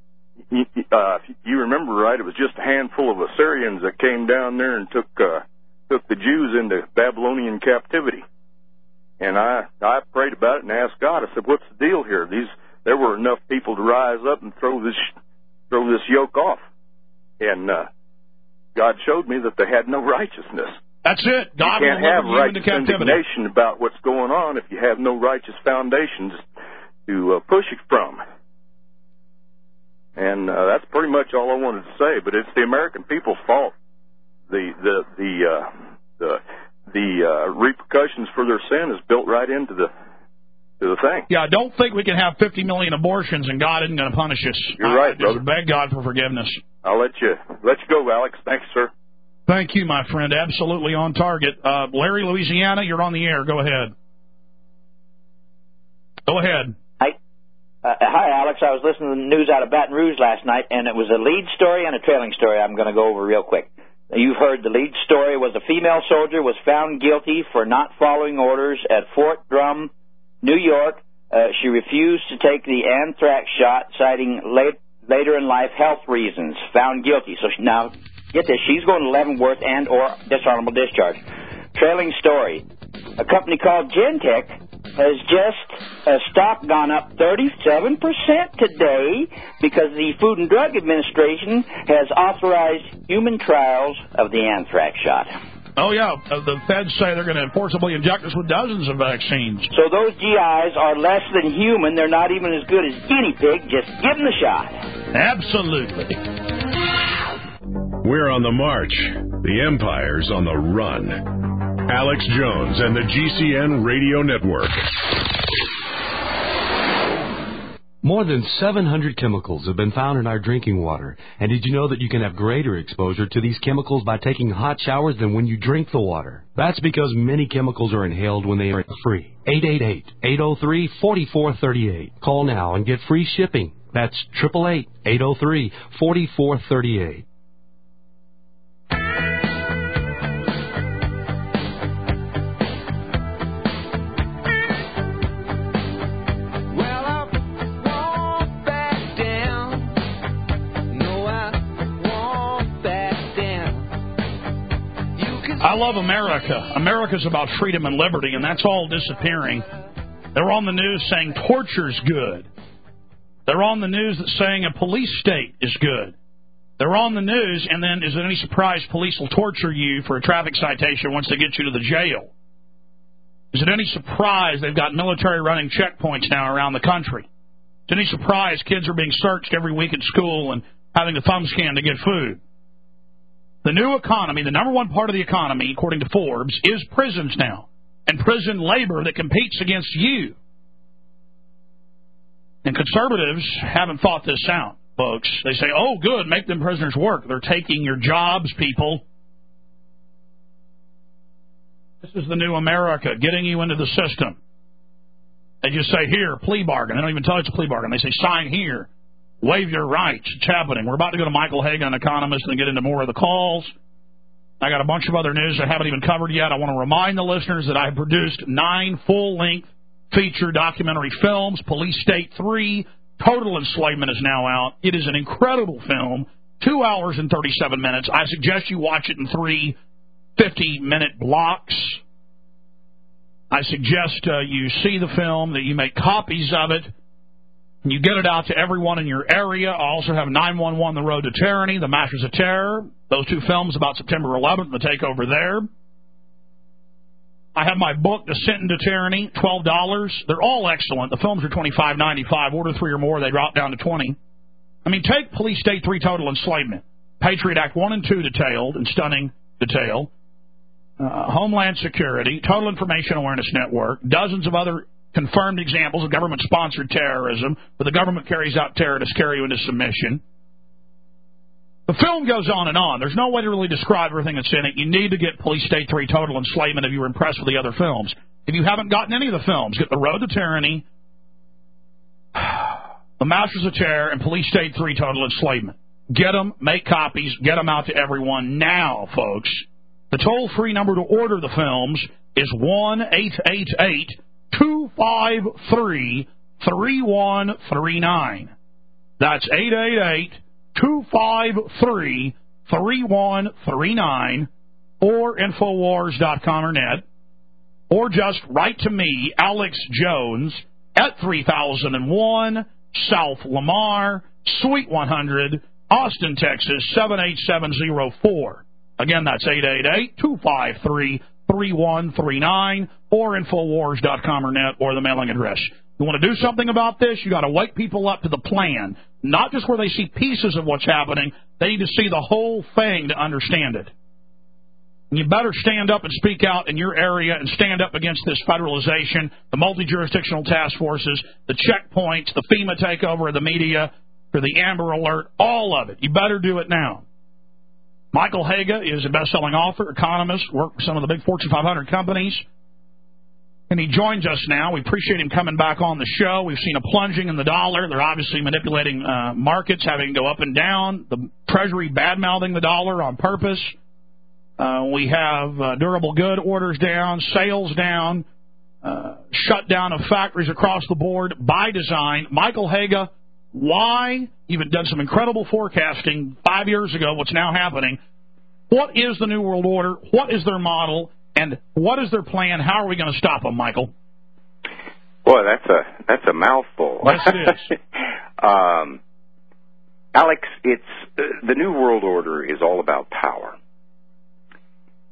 Speaker 13: uh, if you remember right, it was just a handful of Assyrians that came down there and took uh, took the Jews into Babylonian captivity. And I I prayed about it and asked God. I said, "What's the deal here? These there were enough people to rise up and throw this throw this yoke off." And uh, God showed me that they had no righteousness.
Speaker 2: That's it. God
Speaker 13: you can't
Speaker 2: will
Speaker 13: have
Speaker 2: deliver you
Speaker 13: righteous
Speaker 2: into captivity.
Speaker 13: indignation about what's going on if you have no righteous foundations to uh, push it from. And uh, that's pretty much all I wanted to say. But it's the American people's fault. The the the uh, the the uh, repercussions for their sin is built right into the to the thing.
Speaker 2: Yeah, I don't think we can have fifty million abortions and God isn't going to punish us.
Speaker 13: You're
Speaker 2: I,
Speaker 13: right,
Speaker 2: I
Speaker 13: brother.
Speaker 2: Just beg God for forgiveness.
Speaker 13: I'll let you let you go, Alex. Thanks, sir.
Speaker 2: Thank you, my friend. Absolutely on target. Uh, Larry, Louisiana, you're on the air. Go ahead. Go ahead.
Speaker 14: Hi, uh, hi, Alex. I was listening to the news out of Baton Rouge last night, and it was a lead story and a trailing story I'm going to go over real quick. You've heard the lead story was a female soldier was found guilty for not following orders at Fort Drum, New York. Uh, she refused to take the anthrax shot, citing late, later in life health reasons. Found guilty. So she, now... Get this, she's going to Leavenworth and or dishonorable discharge. Trailing story. A company called Gentech has just, uh, stock gone up thirty-seven percent today because the Food and Drug Administration has authorized human trials of the anthrax shot.
Speaker 2: Oh, yeah. Uh, the feds say they're going to forcibly inject us with dozens of vaccines.
Speaker 14: So those G Is are less than human. They're not even as good as guinea pig. Just give them the shot.
Speaker 2: Absolutely.
Speaker 1: We're on the march. The Empire's on the run. Alex Jones and the G C N Radio Network.
Speaker 12: More than seven hundred chemicals have been found in our drinking water. And did you know that you can have greater exposure to these chemicals by taking hot showers than when you drink the water? That's because many chemicals are inhaled when they are free. eight eight eight, eight oh three, four four three eight. Call now and get free shipping. That's eight eight eight, eight oh three, four four three eight.
Speaker 2: I love America. America's about freedom and liberty, and that's all disappearing. They're on the news saying torture's good. They're on the news that's saying a police state is good. They're on the news, and then is it any surprise police will torture you for a traffic citation once they get you to the jail? Is it any surprise they've got military running checkpoints now around the country? Is it any surprise kids are being searched every week at school and having a thumb scan to get food? The new economy, the number one part of the economy, according to Forbes, is prisons now, and prison labor that competes against you. And conservatives haven't thought this out, folks. They say, oh, good, make them prisoners work. They're taking your jobs, people. This is the new America, getting you into the system. They just say, here, plea bargain. They don't even tell you it's a plea bargain. They say, sign here. Waive your rights. It's happening. We're about to go to Michael Haga, an economist, and get into more of the calls. I got a bunch of other news I haven't even covered yet. I want to remind the listeners that I have produced nine full-length feature documentary films. Police State three, Total Enslavement is now out. It is an incredible film, two hours and thirty-seven minutes. I suggest you watch it in three fifty-minute blocks. I suggest uh, you see the film, that you make copies of it, and you get it out to everyone in your area. I also have nine one one, The Road to Tyranny, The Masters of Terror. Those two films about September eleventh, the takeover there. I have my book, Descent into Tyranny, twelve dollars. They're all excellent. The films are twenty-five ninety-five. Order three or more, they drop down to twenty. I mean, take Police State three, Total Enslavement. Patriot Act one and two detailed in stunning detail. Uh, Homeland Security, Total Information Awareness Network, dozens of other confirmed examples of government-sponsored terrorism, where the government carries out terror to scare you into submission. The film goes on and on. There's no way to really describe everything that's in it. You need to get Police State three, Total Enslavement, if you were impressed with the other films. If you haven't gotten any of the films, get The Road to Tyranny, The Masters of Terror, and Police State three, Total Enslavement. Get them, make copies, get them out to everyone now, folks. The toll-free number to order the films is one eight eight eight, two five three, three one three nine. That's eight eight eight, two five three, three one three nine, or Infowars dot com or net, or just write to me, Alex Jones, at three thousand one South Lamar, Suite one hundred, Austin, Texas, seven eight seven zero four. Again, that's eight eight eight, two five three, three one three nine, or Infowars dot com or net, or the mailing address. You want to do something about this, you got to wake people up to the plan, not just where they see pieces of what's happening. They need to see the whole thing to understand it. And you better stand up and speak out in your area and stand up against this federalization, the multi-jurisdictional task forces, the checkpoints, the FEMA takeover of the media, or the Amber Alert, all of it. You better do it now. Michael Haga is a best-selling author, economist, worked for some of the big Fortune five hundred companies, and he joins us now. We appreciate him coming back on the show. We've seen a plunging in the dollar. They're obviously manipulating uh, markets, having to go up and down. The Treasury bad-mouthing the dollar on purpose. Uh, we have uh, durable good orders down, sales down, uh, shutdown of factories across the board by design. Michael Haga, why? You've done some incredible forecasting five years ago, what's now happening. What is the New World Order? What is their model? And what is their plan? How are we going to stop them, Michael?
Speaker 15: Boy, that's a that's a mouthful.
Speaker 2: Yes, it is.
Speaker 15: um, Alex, it's uh, the New World Order is all about power.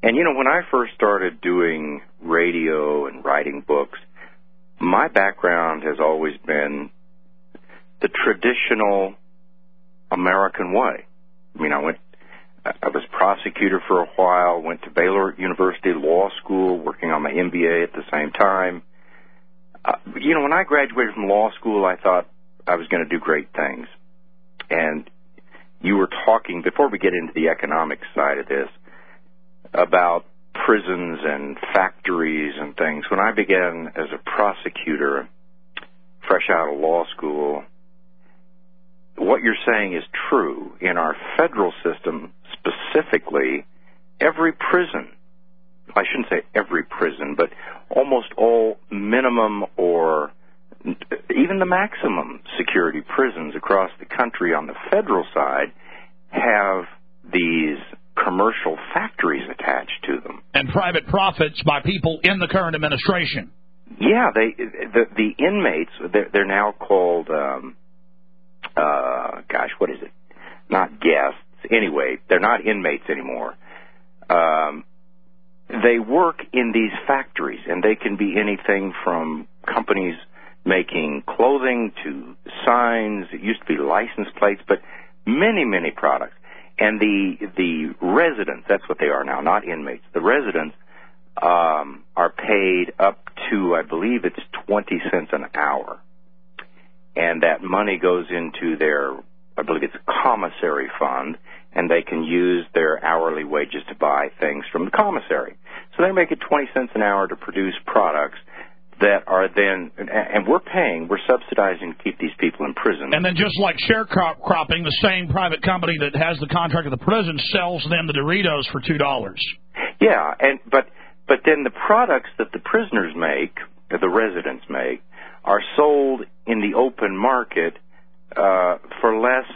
Speaker 15: And, you know, when I first started doing radio and writing books, my background has always been the traditional American way. I mean, I went, I was prosecutor for a while, went to Baylor University Law School, working on my M B A at the same time. Uh, you know, when I graduated from law school, I thought I was going to do great things. And you were talking, before we get into the economic side of this, about prisons and factories and things. When I began as a prosecutor, fresh out of law school, what you're saying is true. In our federal system, specifically, every prison, I shouldn't say every prison, but almost all minimum or even the maximum security prisons across the country on the federal side have these commercial factories attached to them.
Speaker 2: And private profits by people in the current administration. Yeah,
Speaker 15: they the, the inmates, they're, they're now called, um, uh, gosh, what is it? Not guests. Anyway, they're not inmates anymore. Um, they work in these factories, and they can be anything from companies making clothing to signs. It used to be license plates, but many, many products. And the the residents, that's what they are now, not inmates. The residents um, are paid up to, I believe it's twenty cents an hour. And that money goes into their, I believe it's a commissary fund, and they can use their hourly wages to buy things from the commissary. So they make it twenty cents an hour to produce products that are then, and we're paying, we're subsidizing to keep these people in prison.
Speaker 2: And then just like sharecropping, the same private company that has the contract with the prison sells them the Doritos for two dollars.
Speaker 15: Yeah, and but but then the products that the prisoners make, that the residents make, are sold in the open market uh, for less,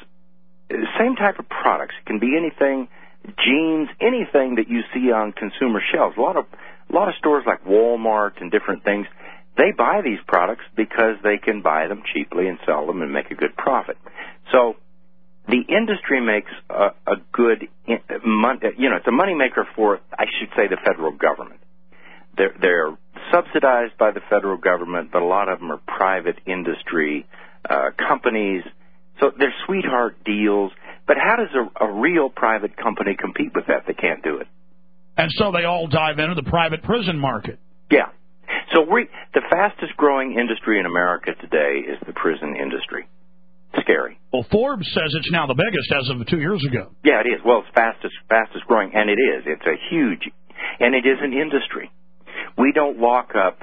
Speaker 15: same type of products. It can be anything, jeans, anything that you see on consumer shelves. A lot of a lot of stores like Walmart and different things, they buy these products because they can buy them cheaply and sell them and make a good profit. So the industry makes a, a good, you know, it's a moneymaker for, I should say, the federal government. They're, they're subsidized by the federal government, but a lot of them are private industry uh, companies. So they're sweetheart deals. But how does a, a real private company compete with that? They can't do it.
Speaker 2: And so they all dive into the private prison market.
Speaker 15: Yeah. So we, the fastest growing industry in America today is the prison industry. Scary.
Speaker 2: Well, Forbes says it's now the biggest as of two years ago.
Speaker 15: Yeah, it is. Well, it's fastest, fastest growing, and it is. It's a huge, and it is an industry. We don't lock up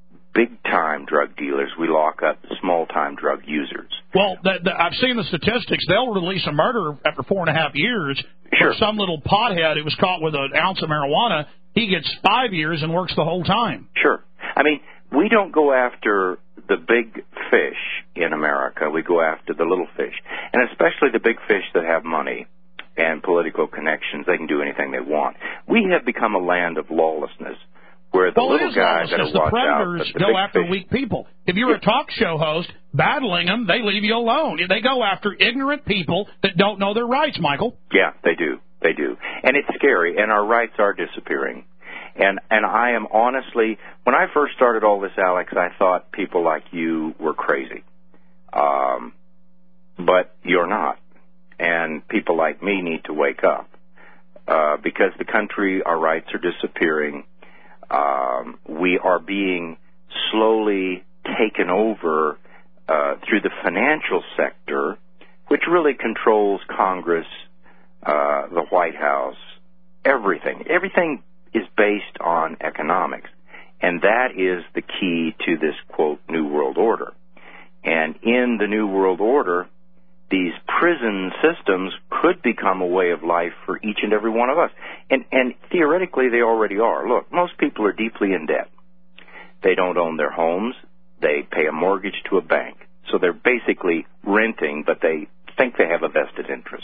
Speaker 15: big-time drug dealers. We lock up small-time drug users.
Speaker 2: Well, the, the, I've seen the statistics. They'll release a murder after four and a half years.
Speaker 15: Sure.
Speaker 2: For some little pothead who was caught with an ounce of marijuana, he gets five years and works the whole time.
Speaker 15: Sure. I mean, we don't go after the big fish in America. We go after the little fish. And especially the big fish that have money and political connections. They can do anything they want. We have become a land of lawlessness, where the
Speaker 2: well,
Speaker 15: little guys that are
Speaker 2: the
Speaker 15: watch
Speaker 2: predators
Speaker 15: out, the
Speaker 2: go after
Speaker 15: fish.
Speaker 2: weak people. If you're a talk show host battling them, they leave you alone. They go after ignorant people that don't know their rights, Michael.
Speaker 15: Yeah, they do. They do. And it's scary, and our rights are disappearing. And and I am honestly, when I first started all this, Alex, I thought people like you were crazy. Um, but you're not. And people like me need to wake up. Uh, because the country, our rights are disappearing. Um, we are being slowly taken over uh, through the financial sector, which really controls Congress, uh, the White House, everything. Everything is based on economics. And that is the key to this, quote, New World Order. And in the New World Order, these prison systems could become a way of life for each and every one of us. And, and theoretically, they already are. Look, most people are deeply in debt. They don't own their homes. They pay a mortgage to a bank. So they're basically renting, but they think they have a vested interest.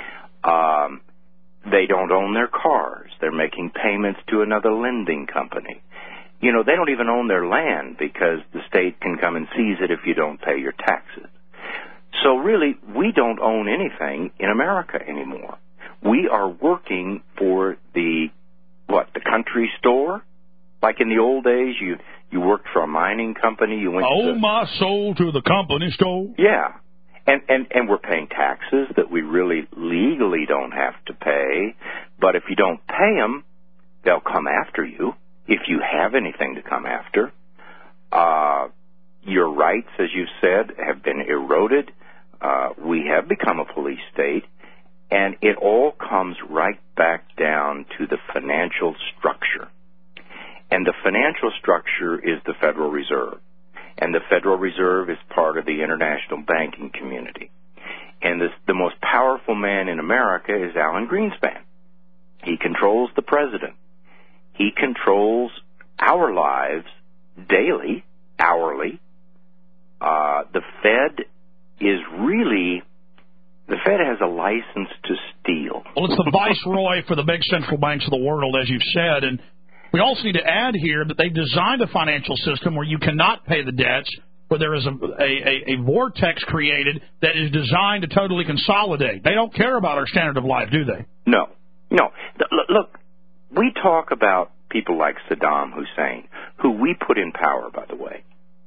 Speaker 15: Um, they don't own their cars. They're making payments to another lending company. You know, they don't even own their land because the state can come and seize it if you don't pay your taxes. So really, we don't own anything in America anymore. We are working for the, well, what, the country store? Like in the old days, you you worked for a mining company. You went.
Speaker 2: Oh,
Speaker 15: to the,
Speaker 2: my soul to the company store.
Speaker 15: Yeah, and and and we're paying taxes that we really legally don't have to pay. But if you don't pay them, they'll come after you if you have anything to come after. Uh, your rights, as you said, have been eroded. Uh, we have become a police state, and it all comes right back down to the financial structure. And the financial structure is the Federal Reserve. And the Federal Reserve is part of the international banking community. And this, the most powerful man in America is Alan Greenspan. He controls the president. He controls our lives daily, hourly. Uh, the Fed is really, the Fed has a license to steal.
Speaker 2: Well, it's the viceroy for the big central banks of the world, as you've said, and we also need to add here that they've designed a financial system where you cannot pay the debts, where there is a, a, a vortex created that is designed to totally consolidate. They don't care about our standard of life, do they?
Speaker 15: No. No. Look, we talk about people like Saddam Hussein, who we put in power, by the way,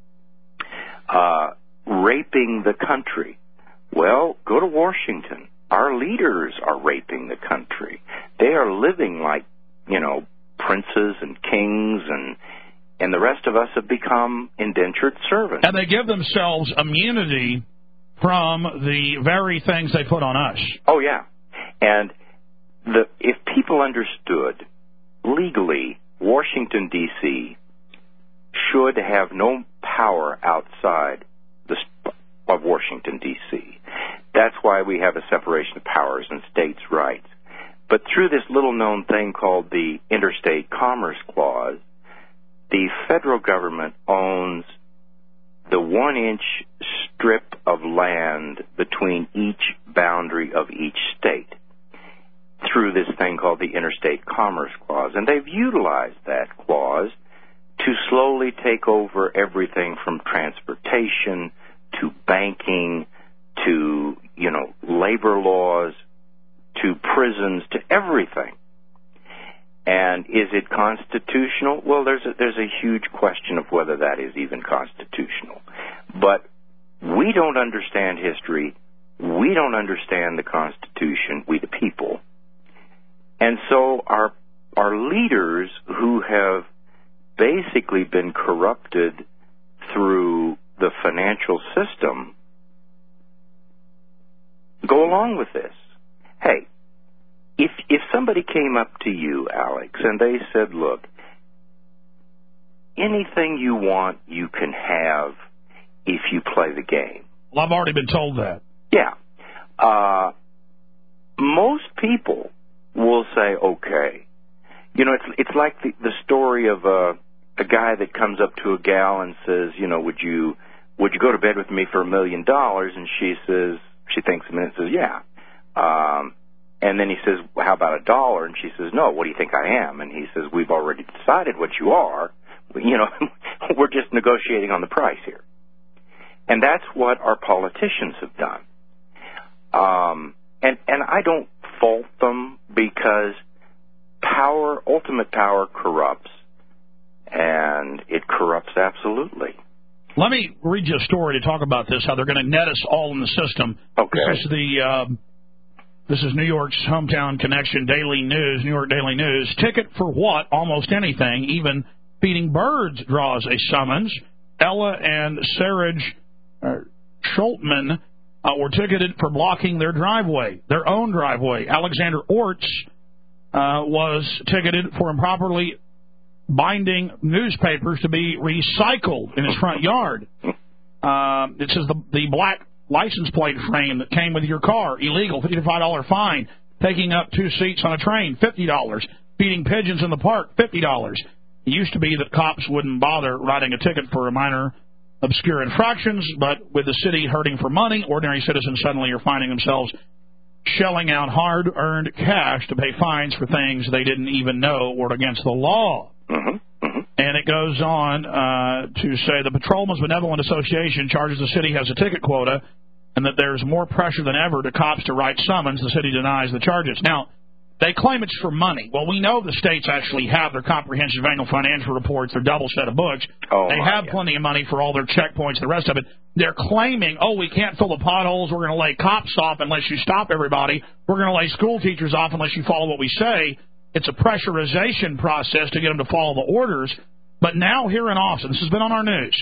Speaker 15: uh, raping the country. Well, go to Washington. Our leaders are raping the country. They are living like, you know, princes and kings, and and the rest of us have become indentured servants.
Speaker 2: And they give themselves immunity from the very things they put on us.
Speaker 15: Oh, yeah. And the if people understood legally, Washington, D C should have no power outside the, of Washington, D C That's why we have a separation of powers and states' rights. But through this little-known thing called the Interstate Commerce Clause, the federal government owns the one-inch strip of land between each boundary of each state through this thing called the Interstate Commerce Clause. And they've utilized that clause to slowly take over everything from transportation to banking to, you know, labor laws, to prisons, to everything. And is it constitutional? Well, there's a, there's a huge question of whether that is even constitutional. But we don't understand history. We don't understand the Constitution, we the people. And so our our leaders who have basically been corrupted through the financial system go along with this. Hey, if if somebody came up to you, Alex, and they said, look, anything you want you can have if you play the game.
Speaker 2: Well, I've already been told that.
Speaker 15: Yeah. Uh, most people will say, okay. You know, it's it's like the, the story of a, a guy that comes up to a gal and says, you know, would you would you go to bed with me for a million dollars? And she says, she thinks a minute and says, yeah. Um, and then he says, well, how about a dollar? And she says, no, what do you think I am? And he says, we've already decided what you are. You know, we're just negotiating on the price here. And that's what our politicians have done. Um, and, and I don't fault them because power, ultimate power corrupts, and it corrupts absolutely.
Speaker 2: Let me read you a story to talk about this, how they're going to net us all in the system.
Speaker 15: Okay.
Speaker 2: This is the uh, this is New York's Hometown Connection Daily News, New York Daily News. Ticket for what? Almost anything, even feeding birds draws a summons. Ella and Saraj uh, Schultman uh, were ticketed for blocking their driveway, their own driveway. Alexander Orts uh, was ticketed for improperly binding newspapers to be recycled in his front yard. Uh, it says the, the black license plate frame that came with your car, illegal, fifty-five dollars fine. Taking up two seats on a train, fifty dollars. Feeding pigeons in the park, fifty dollars. It used to be that cops wouldn't bother writing a ticket for minor, obscure infractions, but with the city hurting for money, ordinary citizens suddenly are finding themselves shelling out hard-earned cash to pay fines for things they didn't even know were against the law.
Speaker 15: Mm-hmm. Mm-hmm.
Speaker 2: And it goes on uh, to say the Patrolmen's Benevolent Association charges the city has a ticket quota and that there's more pressure than ever to cops to write summons. The city denies the charges. Now, They claim it's for money. Well, we know the states actually have their comprehensive annual financial reports, their double set of books.
Speaker 15: Oh,
Speaker 2: they have
Speaker 15: yeah.
Speaker 2: plenty of money for all their checkpoints, the rest of it. They're claiming, oh, we can't fill the potholes. We're going to lay cops off unless you stop everybody. We're going to lay school teachers off unless you follow what we say. It's a pressurization process to get them to follow the orders. But now here in Austin, this has been on our news,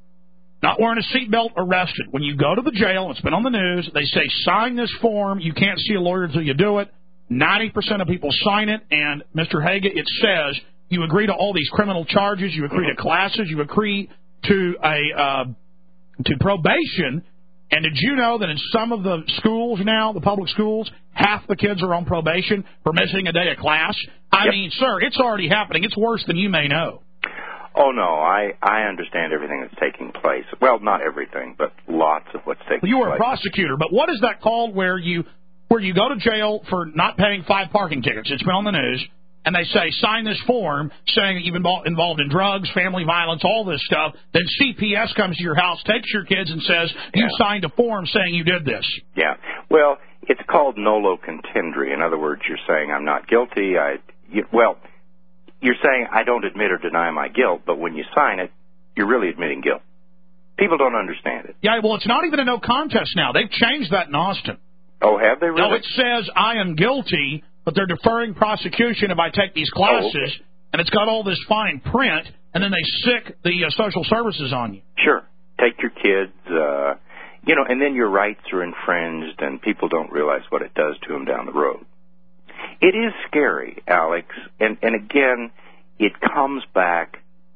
Speaker 2: not wearing a seatbelt arrested. When you go to the jail, it's been on the news, they say sign this form. You can't see a lawyer until you do it. ninety percent of people sign it, and Mister Haga, it says you agree to all these criminal charges, you agree to classes, you agree to a uh, to probation. And did you know that in some of the schools now, the public schools, half the kids are on probation for missing a day of class? I
Speaker 15: Yep.
Speaker 2: mean, sir, it's already happening. It's worse than you may know.
Speaker 15: Oh, no, I, I understand everything that's taking place. Well, not everything, but lots of what's taking place.
Speaker 2: You were a prosecutor, but what is that called where you where you go to jail for not paying five parking tickets? It's been on the news, and they say, sign this form saying that you've been involved in drugs, family violence, all this stuff. Then C P S comes to your house, takes your kids, and says, you
Speaker 15: Yeah.
Speaker 2: signed a form saying you did this.
Speaker 15: Yeah. Well, it's called nolo contendere. In other words, you're saying I'm not guilty. I, you, well, you're saying I don't admit or deny my guilt, but when you sign it, you're really admitting guilt. People don't understand it.
Speaker 2: Yeah, well, it's not even a no contest now. They've changed that in Austin.
Speaker 15: Oh, have they really?
Speaker 2: No, it says I am guilty, but they're deferring prosecution if I take these classes,
Speaker 15: Oh, okay.
Speaker 2: and it's got all this fine print, and then they sick the uh, social services on you.
Speaker 15: Sure. Take your kids, uh, you know, and then your rights are infringed, and people don't realize what it does to them down the road. It is scary, Alex, and, and again, it comes back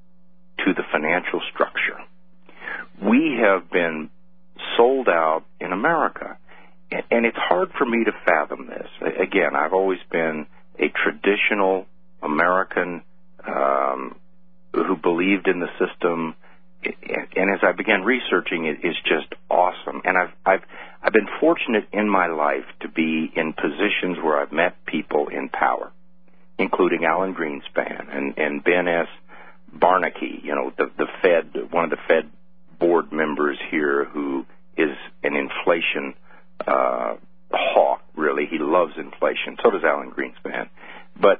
Speaker 15: to the financial structure. We have been sold out in America, and, and it's hard for me to fathom this. Again, I've always been a traditional American um, who believed in the system, and as I began researching it, it's just awesome. And I've I've I've been fortunate in my life to be in positions where I've met people in power, including Alan Greenspan and, and Ben S. Bernanke, you know, the the Fed, one of the Fed board members here, who is an inflation uh, hawk. Really, he loves inflation. So does Alan Greenspan. But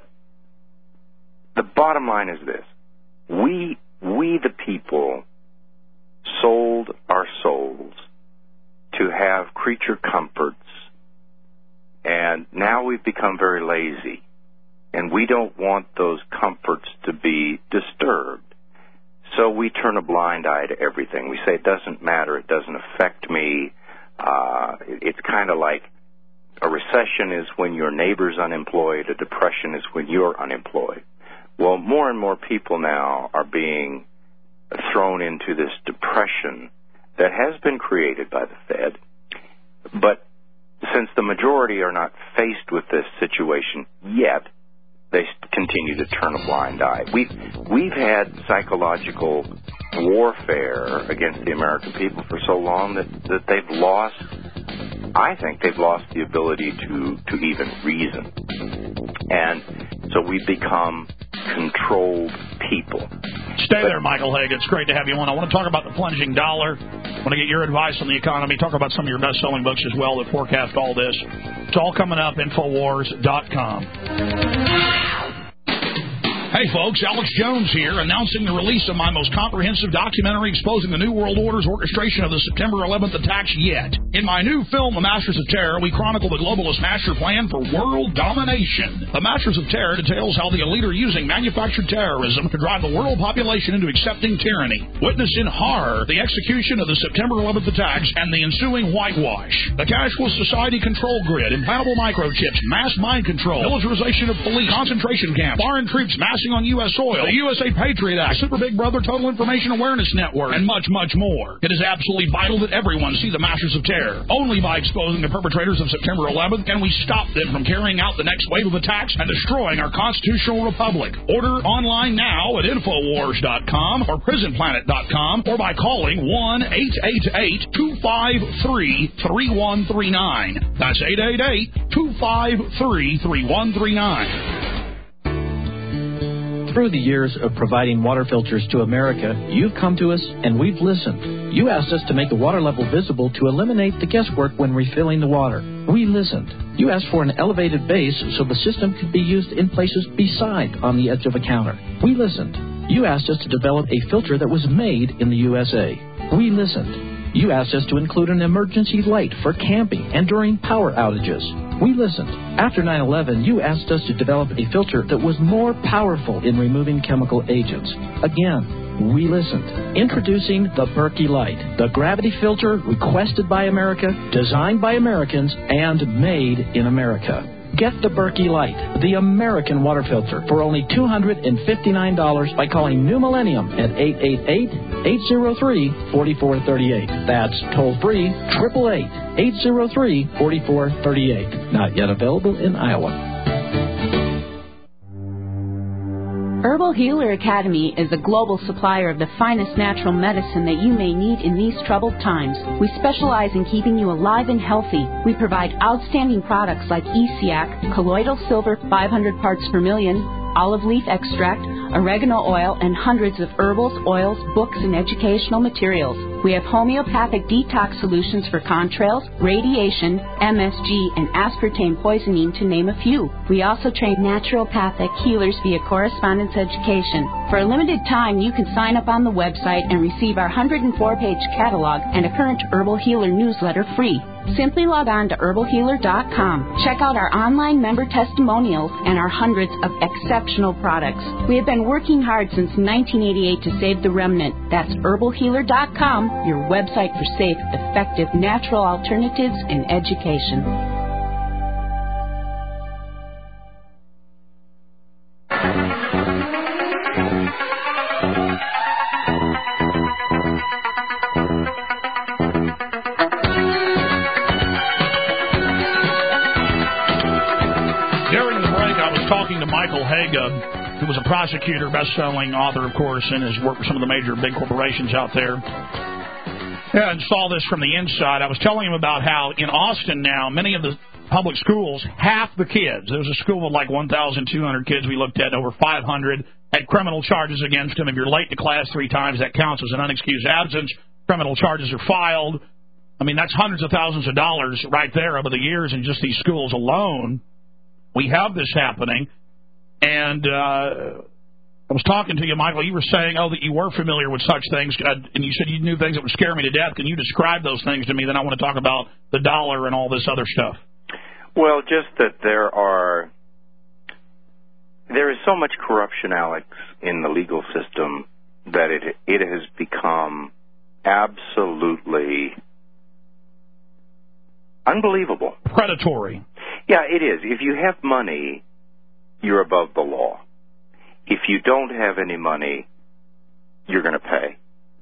Speaker 15: the bottom line is this: we we the people sold our souls to have creature comforts, and now we've become very lazy, and we don't want those comforts to be disturbed. So we turn a blind eye to everything. We say it doesn't matter, it doesn't affect me. Uh, it's kind of like a recession is when your neighbor's unemployed, a depression is when you're unemployed. Well, more and more people now are being thrown into this depression that has been created by the Fed. But since the majority are not faced with this situation yet, they continue to turn a blind eye. We've, we've had psychological warfare against the American people for so long that, that they've lost, I think they've lost the ability to, to even reason. And so we've become controlled people.
Speaker 2: Stay there, Michael Haga. It's great to have you on. I want to talk about the plunging dollar. I want to get your advice on the economy. Talk about some of your best-selling books as well that forecast all this. It's all coming up. Infowars dot com. Hey, folks, Alex Jones here, announcing the release of my most comprehensive documentary exposing the New World Order's orchestration of the September eleventh attacks yet. In my new film, The Masters of Terror, we chronicle the globalist master plan for world domination. The Masters of Terror details how the elite are using manufactured terrorism to drive the world population into accepting tyranny. Witness in horror the execution of the September eleventh attacks and the ensuing whitewash. The cashless society control grid, implantable microchips, mass mind control, militarization of police, concentration camps, foreign troops massing on U S soil, the U S A Patriot Act, Super Big Brother Total Information Awareness Network, and much, much more. It is absolutely vital that everyone see the Masters of Terror. Only by exposing the perpetrators of September eleventh can we stop them from carrying out the next wave of attacks and destroying our constitutional republic. Order online now at Infowars dot com or Prison Planet dot com or by calling one eight eight eight, two five three, three one three nine. That's eight eight eight, two five three, three one three nine.
Speaker 10: Through the years of providing water filters to America, you've come to us and we've listened. You asked us to make the water level visible to eliminate the guesswork when refilling the water. We listened. You asked for an elevated base so the system could be used in places beside on the edge of a counter. We listened. You asked us to develop a filter that was made in the U S A. We listened. You asked us to include an emergency light for camping and during power outages. We listened. After nine eleven, you asked us to develop a filter that was more powerful in removing chemical agents. Again, we listened. Introducing the Berkey Light, the gravity filter requested by America, designed by Americans, and made in America. Get the Berkey Light, the American water filter, for only two hundred fifty-nine dollars by calling New Millennium at eight eight eight, eight zero three, four four three eight. That's toll-free, eight eight eight, eight zero three, four four three eight. Not yet available in Iowa.
Speaker 16: Herbal Healer Academy is a global supplier of the finest natural medicine that you may need in these troubled times. We specialize in keeping you alive and healthy. We provide outstanding products like E C A C, colloidal silver five hundred parts per million, olive leaf extract, oregano oil, and hundreds of herbals, oils, books, and educational materials. We have homeopathic detox solutions for contrails, radiation, M S G, and aspartame poisoning, to name a few. We also train naturopathic healers via correspondence education. For a limited time, you can sign up on the website and receive our one hundred four page catalog and a current Herbal Healer newsletter free. Simply log on to herbal healer dot com. Check out our online member testimonials and our hundreds of exceptional products. We have been working hard since nineteen eighty-eight to save the remnant. That's herbal healer dot com, your website for safe, effective, natural alternatives in education.
Speaker 2: Michael Haga, who was a prosecutor, best-selling author, of course, and has worked for some of the major big corporations out there. Yeah, and saw this from the inside. I was telling him about how in Austin now, many of the public schools, half the kids, there was a school with like one thousand two hundred kids we looked at, over five hundred, had criminal charges against them. If you're late to class three times, that counts as an unexcused absence. Criminal charges are filed. I mean, that's hundreds of thousands of dollars right there over the years in just these schools alone. We have this happening. And uh, I was talking to you, Michael. You were saying, oh, that you were familiar with such things, uh, and you said you knew things that would scare me to death. Can you describe those things to me? Then I want to talk about the dollar and all this other stuff.
Speaker 15: Well, just that there are there is so much corruption, Alex, in the legal system that it it has become absolutely unbelievable.
Speaker 2: Predatory.
Speaker 15: Yeah, it is. If you have money, you're above the law. If you don't have any money, you're going to pay.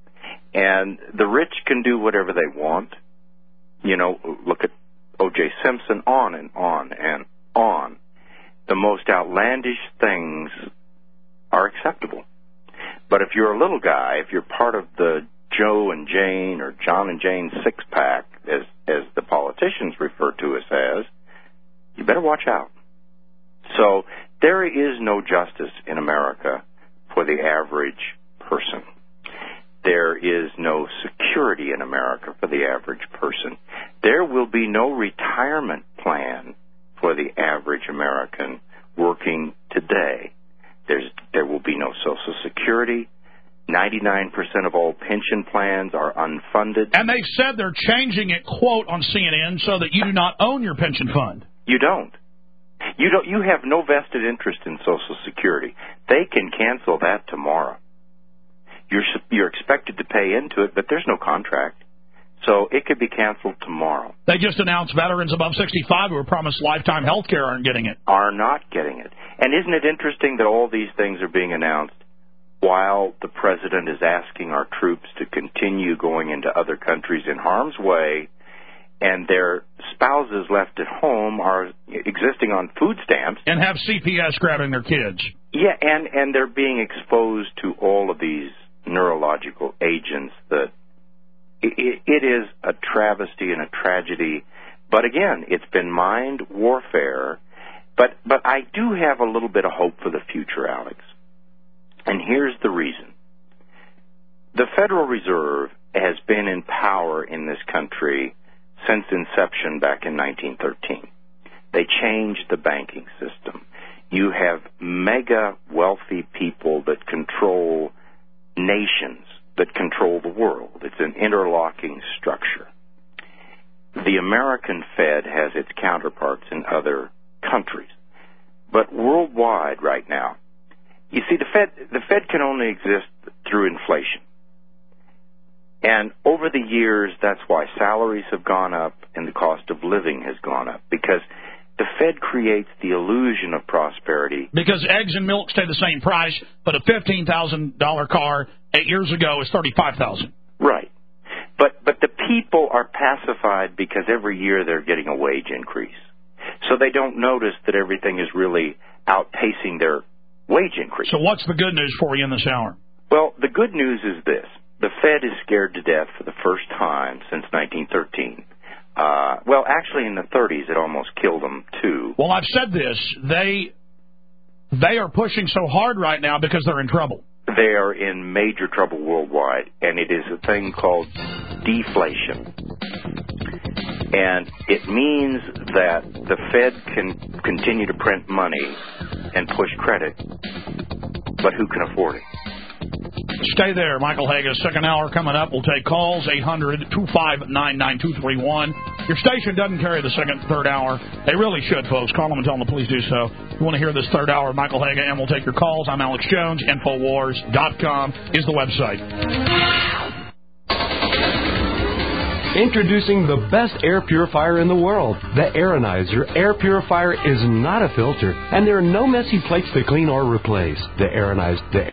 Speaker 15: And the rich can do whatever they want. You know, look at O J Simpson, on and on and on. The most outlandish things are acceptable. But if you're a little guy, if you're part of the Joe and Jane or John and Jane six-pack, as, as the politicians refer to us as, you better watch out. So there is no justice in America for the average person. There is no security in America for the average person. There will be no retirement plan for the average American working today. There's, there will be no Social Security. ninety-nine percent of all pension plans are unfunded.
Speaker 2: And they've said they're changing it, quote, on C N N so that you do not own your pension fund.
Speaker 15: You don't. You don't. You have no vested interest in Social Security. They can cancel that tomorrow. You're you're expected to pay into it, but there's no contract, so it could be canceled tomorrow.
Speaker 2: They just announced veterans above sixty-five who were promised lifetime health care aren't getting it.
Speaker 15: Are not getting it. And isn't it interesting that all these things are being announced while the president is asking our troops to continue going into other countries in harm's way, and their spouses left at home are existing on food stamps.
Speaker 2: And have C P S grabbing their kids.
Speaker 15: Yeah, and, and they're being exposed to all of these neurological agents that it, it is a travesty and a tragedy. But again, it's been mind warfare. But, but I do have a little bit of hope for the future, Alex. And here's the reason. The Federal Reserve has been in power in this country since inception back in nineteen thirteen. They changed the banking system. You have mega wealthy people that control nations, that control the world. It's an interlocking structure. The American Fed has its counterparts in other countries. But worldwide right now, you see, the Fed, the Fed can only exist through inflation. And over the years, that's why salaries have gone up and the cost of living has gone up, because the Fed creates the illusion of prosperity.
Speaker 2: Because eggs and milk stay the same price, but a fifteen thousand dollars car eight years ago is thirty-five thousand dollars.
Speaker 15: Right. But but the people are pacified because every year they're getting a wage increase. So they don't notice that everything is really outpacing their wage increase.
Speaker 2: So what's the good news for you in this hour?
Speaker 15: Well, the good news is this. The Fed is scared to death for the first time since nineteen thirteen. Uh, well, actually, in the thirties, it almost killed them, too.
Speaker 2: Well, I've said this. They they are pushing so hard right now because they're in trouble.
Speaker 15: They are in major trouble worldwide, and it is a thing called deflation. And it means that the Fed can continue to print money and push credit, but who can afford it?
Speaker 2: Stay there, Michael Haga. Second hour coming up. We'll take calls, eight hundred, two five nine, nine two three one. Your station doesn't carry the second and third hour. They really should, folks. Call them and tell them to please do so. If you want to hear this third hour of Michael Haga, and we'll take your calls. I'm Alex Jones. Infowars dot com is the website.
Speaker 12: Introducing the best air purifier in the world. The Aeronizer air purifier is not a filter, and there are no messy plates to clean or replace. The Aeronizer... The